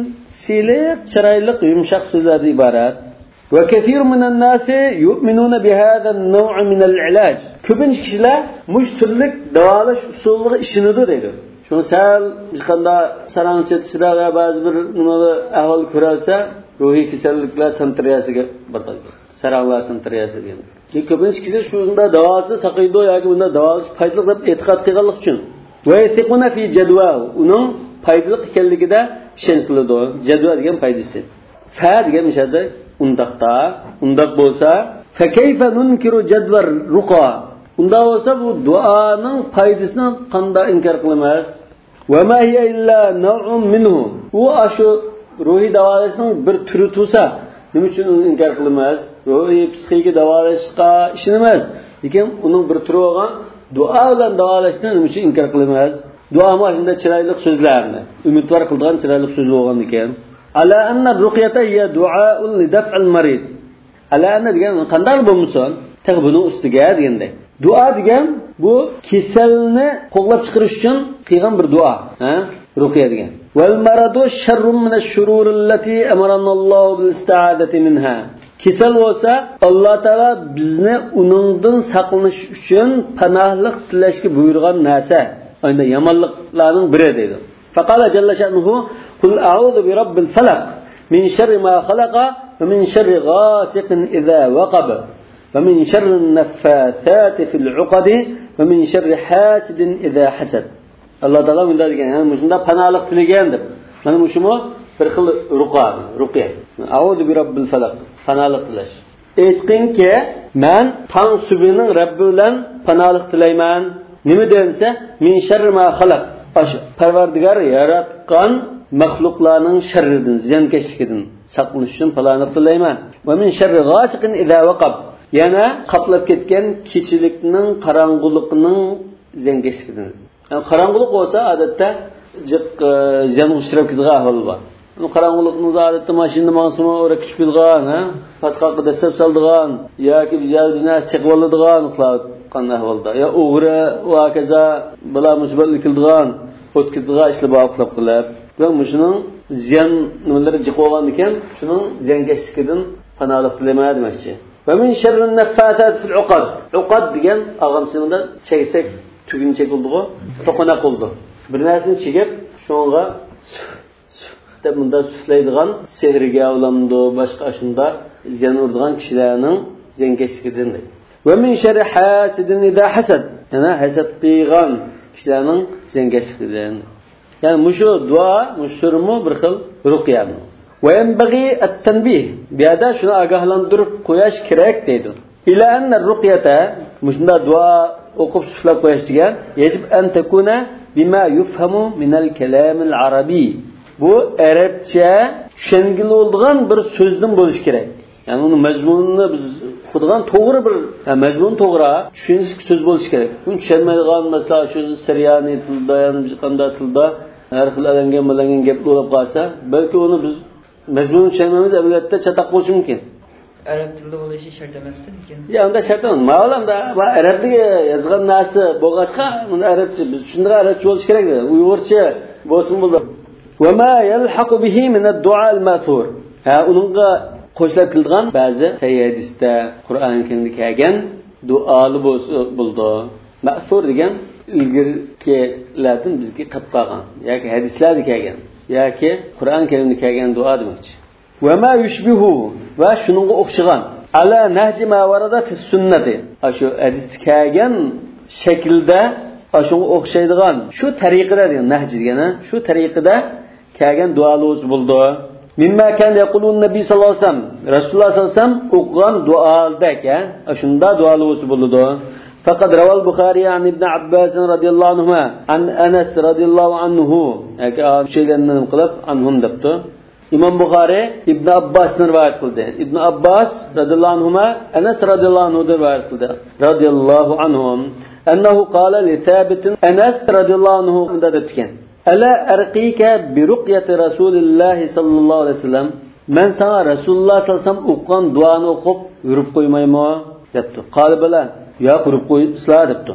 S1: siliq, chiroyli, yumshoq so'zlardan iborat. Ve kethir minan nasi yu'minuna bihada an-naw' min al-ilaj. Ko'pincha kishilar mush turlik davolash usullariga ishonadi deydi. Shuni sal qanday sarangchetishda va ba'zi bir nimaga ahvol ko'rsa, ruhiy kasalliklar santriyasiga boradi. Saranglar santriyasi degan. Ko'pincha kishilar shunda davosi saqiydi yoki bunda davosi foydali deb e'tiqod qilganlik uchun. Va yatiquna fi jadwa. Uning foydali ekanligida ishoniladi. Jadwa degan foydasi. Fa degan mishada undaqda, undaq bo'lsa, fa kayfa nunkiru jadvar ruqa. Unda bo'lsa bu duoning foydasini qanday inkor qilamiz? Va ma hiya illa naw'un minhu. U ashu ruhiy davolashning bir turi tursa, nima uchun uni inkor qilamiz? Ruhiy psixik davolashga ishonamiz. Lekin uning bir turi bo'lgan duo bilan davolashni nima uchun inkor qilamiz? Duo mashunda chiroyli so'zlarni, umidvor qilgan chiroyli so'z bo'lgan ekan. Ala anna ruqyata hiya du'a'un li daf'il marid. Ala anna degan qanday bo'lmasin, tag buni ustiga deganday. Duo degan bu kasalni qo'llab chiqarish uchun qilgan bir duo, ha? Ruqya degan. Wal maradu sharrun min ash-shurur allati amarana Alloh bil isti'adati minha. Kasal bo'lsa, Alloh taolo bizni uningdan saqlanish uchun panohlik tilashga buyurgan narsa. Ayna yomonliklarning biri deydi. Faqala jalla sha'nuhu qul a'udhu bi robbil falaq min sharri ma khalaqa va min sharri ghasiqin idha waqaba va min sharri an-naffathati fil 'uqadi va min sharri hasidin idha hasad. Alloh taolo bunday degan, ya'ni shunda panohlik tilagandir. Mana bu shimo bir xil ruqa, ruqya. A'udhu bi robbil falaq, panohlik tilash. Aytqinki, men tong subining Rabbi bilan panohlik tilayman. Nima densa, min sharri ma khalaq. Parvardigor yaratgan maxluqlarning sharridan, ziyonkashligidan saqlanish uchun panohlik tilayman. Va min sharri ghasiqin idha waqab. Yana qaplab ketgan kechilikning qorong'uligining ziyonkashligidan. Yani qorong'ulik bo'lsa, odatda jiq ziyon uchrab ketgan ahvol bor. Bu qorong'ulikning odatda mashina mavsumi o'ra kuchib bilgan, ha? Patqoqqa dasab soldigan yoki bizni chiqib oladigan qanday ahvolda. Ya o'g'ri va kaza bilan musibatli kildigan, o'tkizdigan ishlar baqlab qilib, va shuning ziyon nimalari jiqolgan ekan, shuning ziyonkashligidan panolik tilama demoqchi. Va min sharrin naffatat fil uqad. Uqad degan og'amsingda cheksak tugunchak bo'ldi-ku, to'qana qoldi. Bir narsani chegib, shunga deb bunda suflaydigan sehrga avlamdi, boshqa shunda ziyon urdigan kishilarning ziyonkashligidan. Va min sharri hasidin idha hasad. Yana hasad qilgan kishilarning ziyonkashligidan. Yani mushu dua, mushurmu bir xil ruqya. Va yanbaghi at-tanbih. Biyada shuni agahlantirib qo'yish kerak deydi. Ila anna ruqyata mushunda dua o'qib suflab qo'yish degan, yajib an takuna bima yufhamu min al-kalam al-arabi. Bu arabcha tushungili bo'lgan bir so'zdan bo'lish kerak. Yani uni mazmunini biz o'qigan to'g'ri bir, yani mazmun to'g'ri, tushunishli so'z bo'lish kerak. Buni tushunmaydigan masalan shu Siryani tilda, qanday tilda har xil alangan bilangan gap bo'lib qolsa, balki uni biz mazmunini tushunmaymiz, albatta chataq bo'lishi mumkin.
S2: Arab tilida bo'lishi shart emasdi, lekin.
S1: Ya, unda shart emas. Ma'lumda va arabga yozgan narsa bo'lg'achqa, uni arabcha biz shunday arabcha bo'lish kerak edi. Uyg'urcha bo'lsin bo'ldi. Va ma yalhaqu bihi min ad-du'a al-ma'thur. Ha, uningga qo'shilatilgan ba'zi hadisda, Qur'on karimda kelgan duoli bo'ldi. Ma'thur degan ilgirkilardan bizga qilib qolgan yoki hadislarda kelgan yoki Qur'on karimda kelgan duo demoqchi. Va ma yushbihu va shuningga o'xshagan ala nahji ma warada fi sunnati. Shu hadisda kelgan shaklda shunga o'xshaydigan shu tariqada degan nahji degani shu tariqada kelgan duolar bo'ldi. Mimma kan yaqulun nabiy sallallohu alayhi vasallam Rasululloh sallallohu alayhi vasallam o'qigan duolarda ekan, shunda duolar bo'ldi. Faqat raval Buxoriy an ibn Abbas radhiyallohu anhu an Anas radhiyallohu anhu aka şeylerden qilib anhum debdi. İmam Buxoriy ibn Abbasdan rivoyat qildi. Ibn Abbas radhiyallohu anhu Anas radhiyallohu anhu rivoyat qildi. Radhiyallohu anhum annahu qala li Thabit Anas radhiyallohu anhu unda debdikan. Ala arqika bi ruqyati Rasulillah sallallohu alayhi vasallam. Men sana Rasululloh sallallohu alayhi vasallam o'qigan duoni o'qib yurib qo'ymaymi? debdi. Qala bala ya qurib qo'yislar debdi.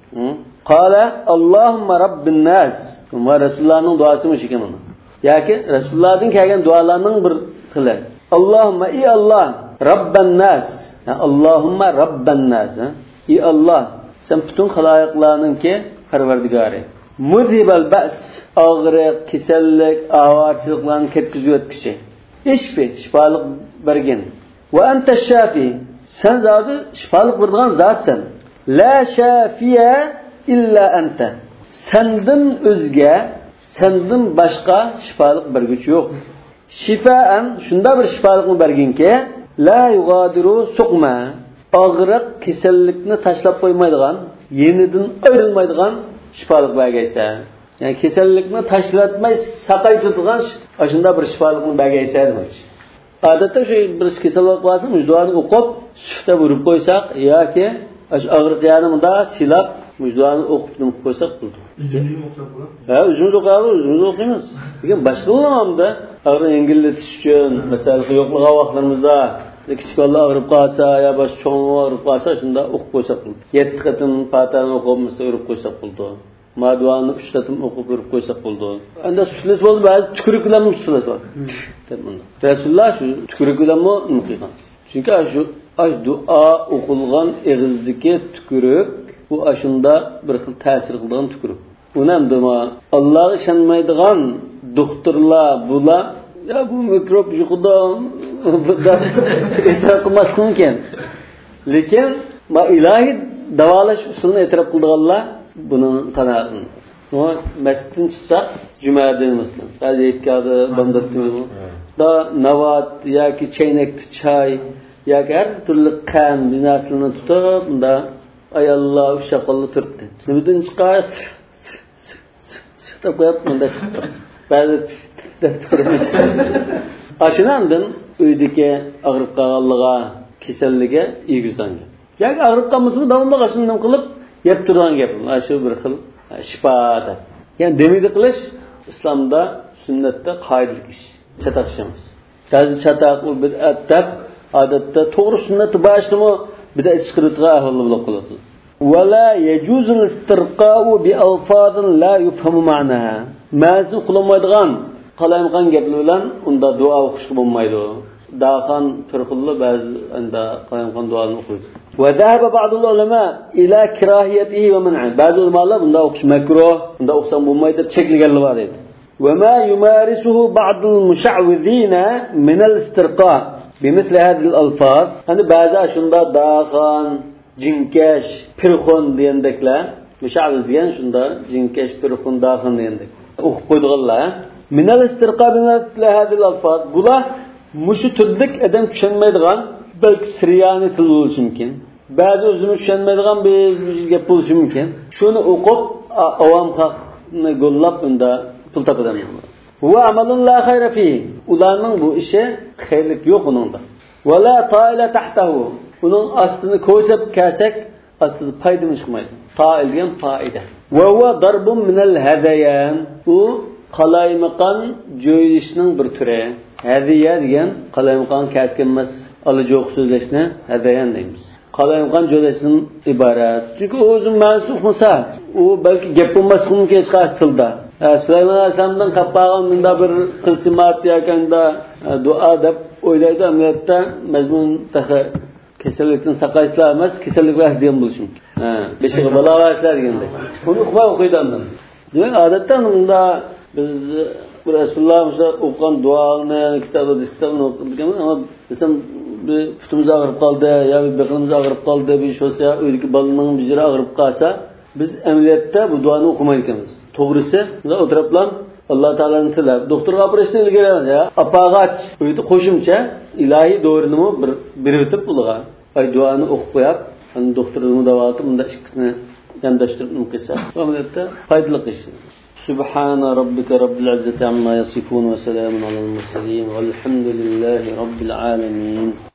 S1: Qala Allohumma rabbin nas. Va Rasulullohning duosimi ekan buni. Yoki Rasulullohdan kelgan duolarning bir xili. Allohumma ey Alloh, rabban nas. Allohumma rabban nas. Ey Alloh, sen butun xaloyiqlarningki parvardigori. Mudhibal ba's, og'riq, kasallik, avorchiliklarni ketkizib o'tkichi. Ishfi, shifolik bergin. Va anta shafi, sen zoti shifolik beradigan zotsan. La shafiya illa anta. Sendan o'zga, sendan boshqa shifolik berguchi yo'q. Shifaan, shunda bir shifolikni berginki, la yughadiru suqma. Og'riq, kasallikni tashlab qo'ymaydigan, yenidan ayrilmaydigan shifolik bergaysa. Yani kasallikni tashlatmay saqay tutgan shunda bir shifolikni bergaysa demoqchi. Odatda shu bir kasallik bo'lsa, mujdoni o'qib, sufta urib qo'ysak yoki og'riq yanimda silab mujdoni o'qib qo'ysak bo'ldi. O'zimiz o'qib bo'ladi. Ha, o'zimiz o'qiymiz, o'zimiz o'qiymiz. Lekin boshqa bo'lmamda og'riq yengillatish uchun, masalan, yo'qligan vaqtlarimizda kichik bola og'rib qolsa yo boshqa cho'ng og'rib qolsa shunda o'qib qo'ysak bo'ldi. yetti qatim Fatihani o'qib, misol urib qo'ysak bo'ldi. Madvani uch qatim o'qib urib qo'ysak bo'ldi. Endi suflas bo'ldi, ba'zi tukurik bilan suflas bor. deb bunda. Rasululloh shu tukurik bilan nima qilgan? Chunki shu ash duo o'qilgan eg'izdagi tukurik bu ashunda bir xil ta'sir qilgan tukurik. Uni ham dema Allohga ishonmaydigan doktorlar bular ya bu mikrob juqida e'tirof qilmaslik mumkin. Lekin ma ilohiy davolash usulini e'tirof qilganlar buni qanaqin. O masjiddan chiqsa jumadan masalan, hozir aytganda bandatmi da navat yoki chaynakli choy yoki har turli qand binasini tutib unda ayollar ushaqolni turibdi. Nimadan chiqadi? Chiqib qo'yib unda chiqdi. Ba'zi Ashundan uydagi og'rib qolganliga, kasalligiga egizlangan. Yoki og'rib qolmasa davomli ashundan qilib yeb turgan gap. Shu bir xil shifoda. Ya'ni demidi qilish islomda sunnatda qoidalik ish. Chataqishimiz. Ba'zi chataq u bid'at deb odatda to'g'ri sunnatni boshlama bid'at chiqaradigan ahvol bo'lib qoladi. Wala yajuzul istirqa'u bi alfazin la yufhamu ma'naha. Ma'zi qilmaydigan qalayimqan gaplar bilan unda duo o'qishga bo'lmaydi. Daqan firqulli ba'zi unda qalayimqan duoni o'qiydi. Va dhahaba ba'dul ulama ila kirahiyatihi va man'i. Ba'zi ulamolar bunda o'qish makruh, bunda o'qsam bo'lmaydi deb cheklaganlar bor edi. Va ma yumarisuhu ba'dul musha'widina min al-istirqa' bimithli hadhihi al-alfaz. Hani ba'zi shunda daqan, jinkash, firqon degandeklar, musha'wiz degan shunda jinkash, firqon, daqan degandek. O'qib qo'ydiganlar. Min al-istirqa' bimithli hadhihi al-alfaz. Bular mushu turlik adam tushunmaydigan balki Siriyani til bo'lishi mumkin. Ba'zi o'zini tushunmaydigan bir gap bo'lishi mumkin. Shuni o'qib avam xalqni go'llab unda pul topadi. Va amalun la khayra fi. Ularning bu ishi xayrlik yo'q uningda. Va la ta'ila tahtahu. Uning ostini ko'rsab kasak asli foyda chiqmaydi. Ta'il degan foyda. Va huwa darbun min al-hadayan. U qalaymiqan jo'yishning bir turi. Hadiya degan qalayimqan kaskinmas alajoq so'zlashni hadayan deymiz. Qalayimqan jo'lashdan iborat. Chunki o'zi ma'nosi o'qmasa, u balki gap bo'lmas mumkin hech qaysi tilda. Sulaymon alayhisolamdan qappag'an bunda bir qilsimat yakanda duo deb o'ylaydi, amaliyotda mazmun taxa kasallikdan saqlashlar emas, kasalliklar degan bo'lishi mumkin. Ha, beshiga balovatlar deganda. Uni uqmay o'qiydi undan. Demak, odatda unda biz Rasululloh o'sha o'qigan duoni, kitobda kitobni o'qiganmiz, ammo desam bir putimiz og'rib qoldi, yo bir biqinimiz og'rib qoldi, bir sho'sa, uydagi bolaning bijiri og'rib qolsa, biz amaliyotda bu duoni o'qimaydi ekanmiz. To'g'risi, ular o'tiriblar Alloh taolaning tilab, doktorga operasiya ilgariman ya, apag'ach, uyda qo'shimcha ilohiy davorini bir berib o'tib ularga ay duoni o'qib qo'yib, hani doktorning davoati bunda ikkisini yondashtirib o'qisa, amaliyotda foydali ish. سبحان ربك رب العزة عما يصفون وسلام على المرسلين والحمد لله رب العالمين.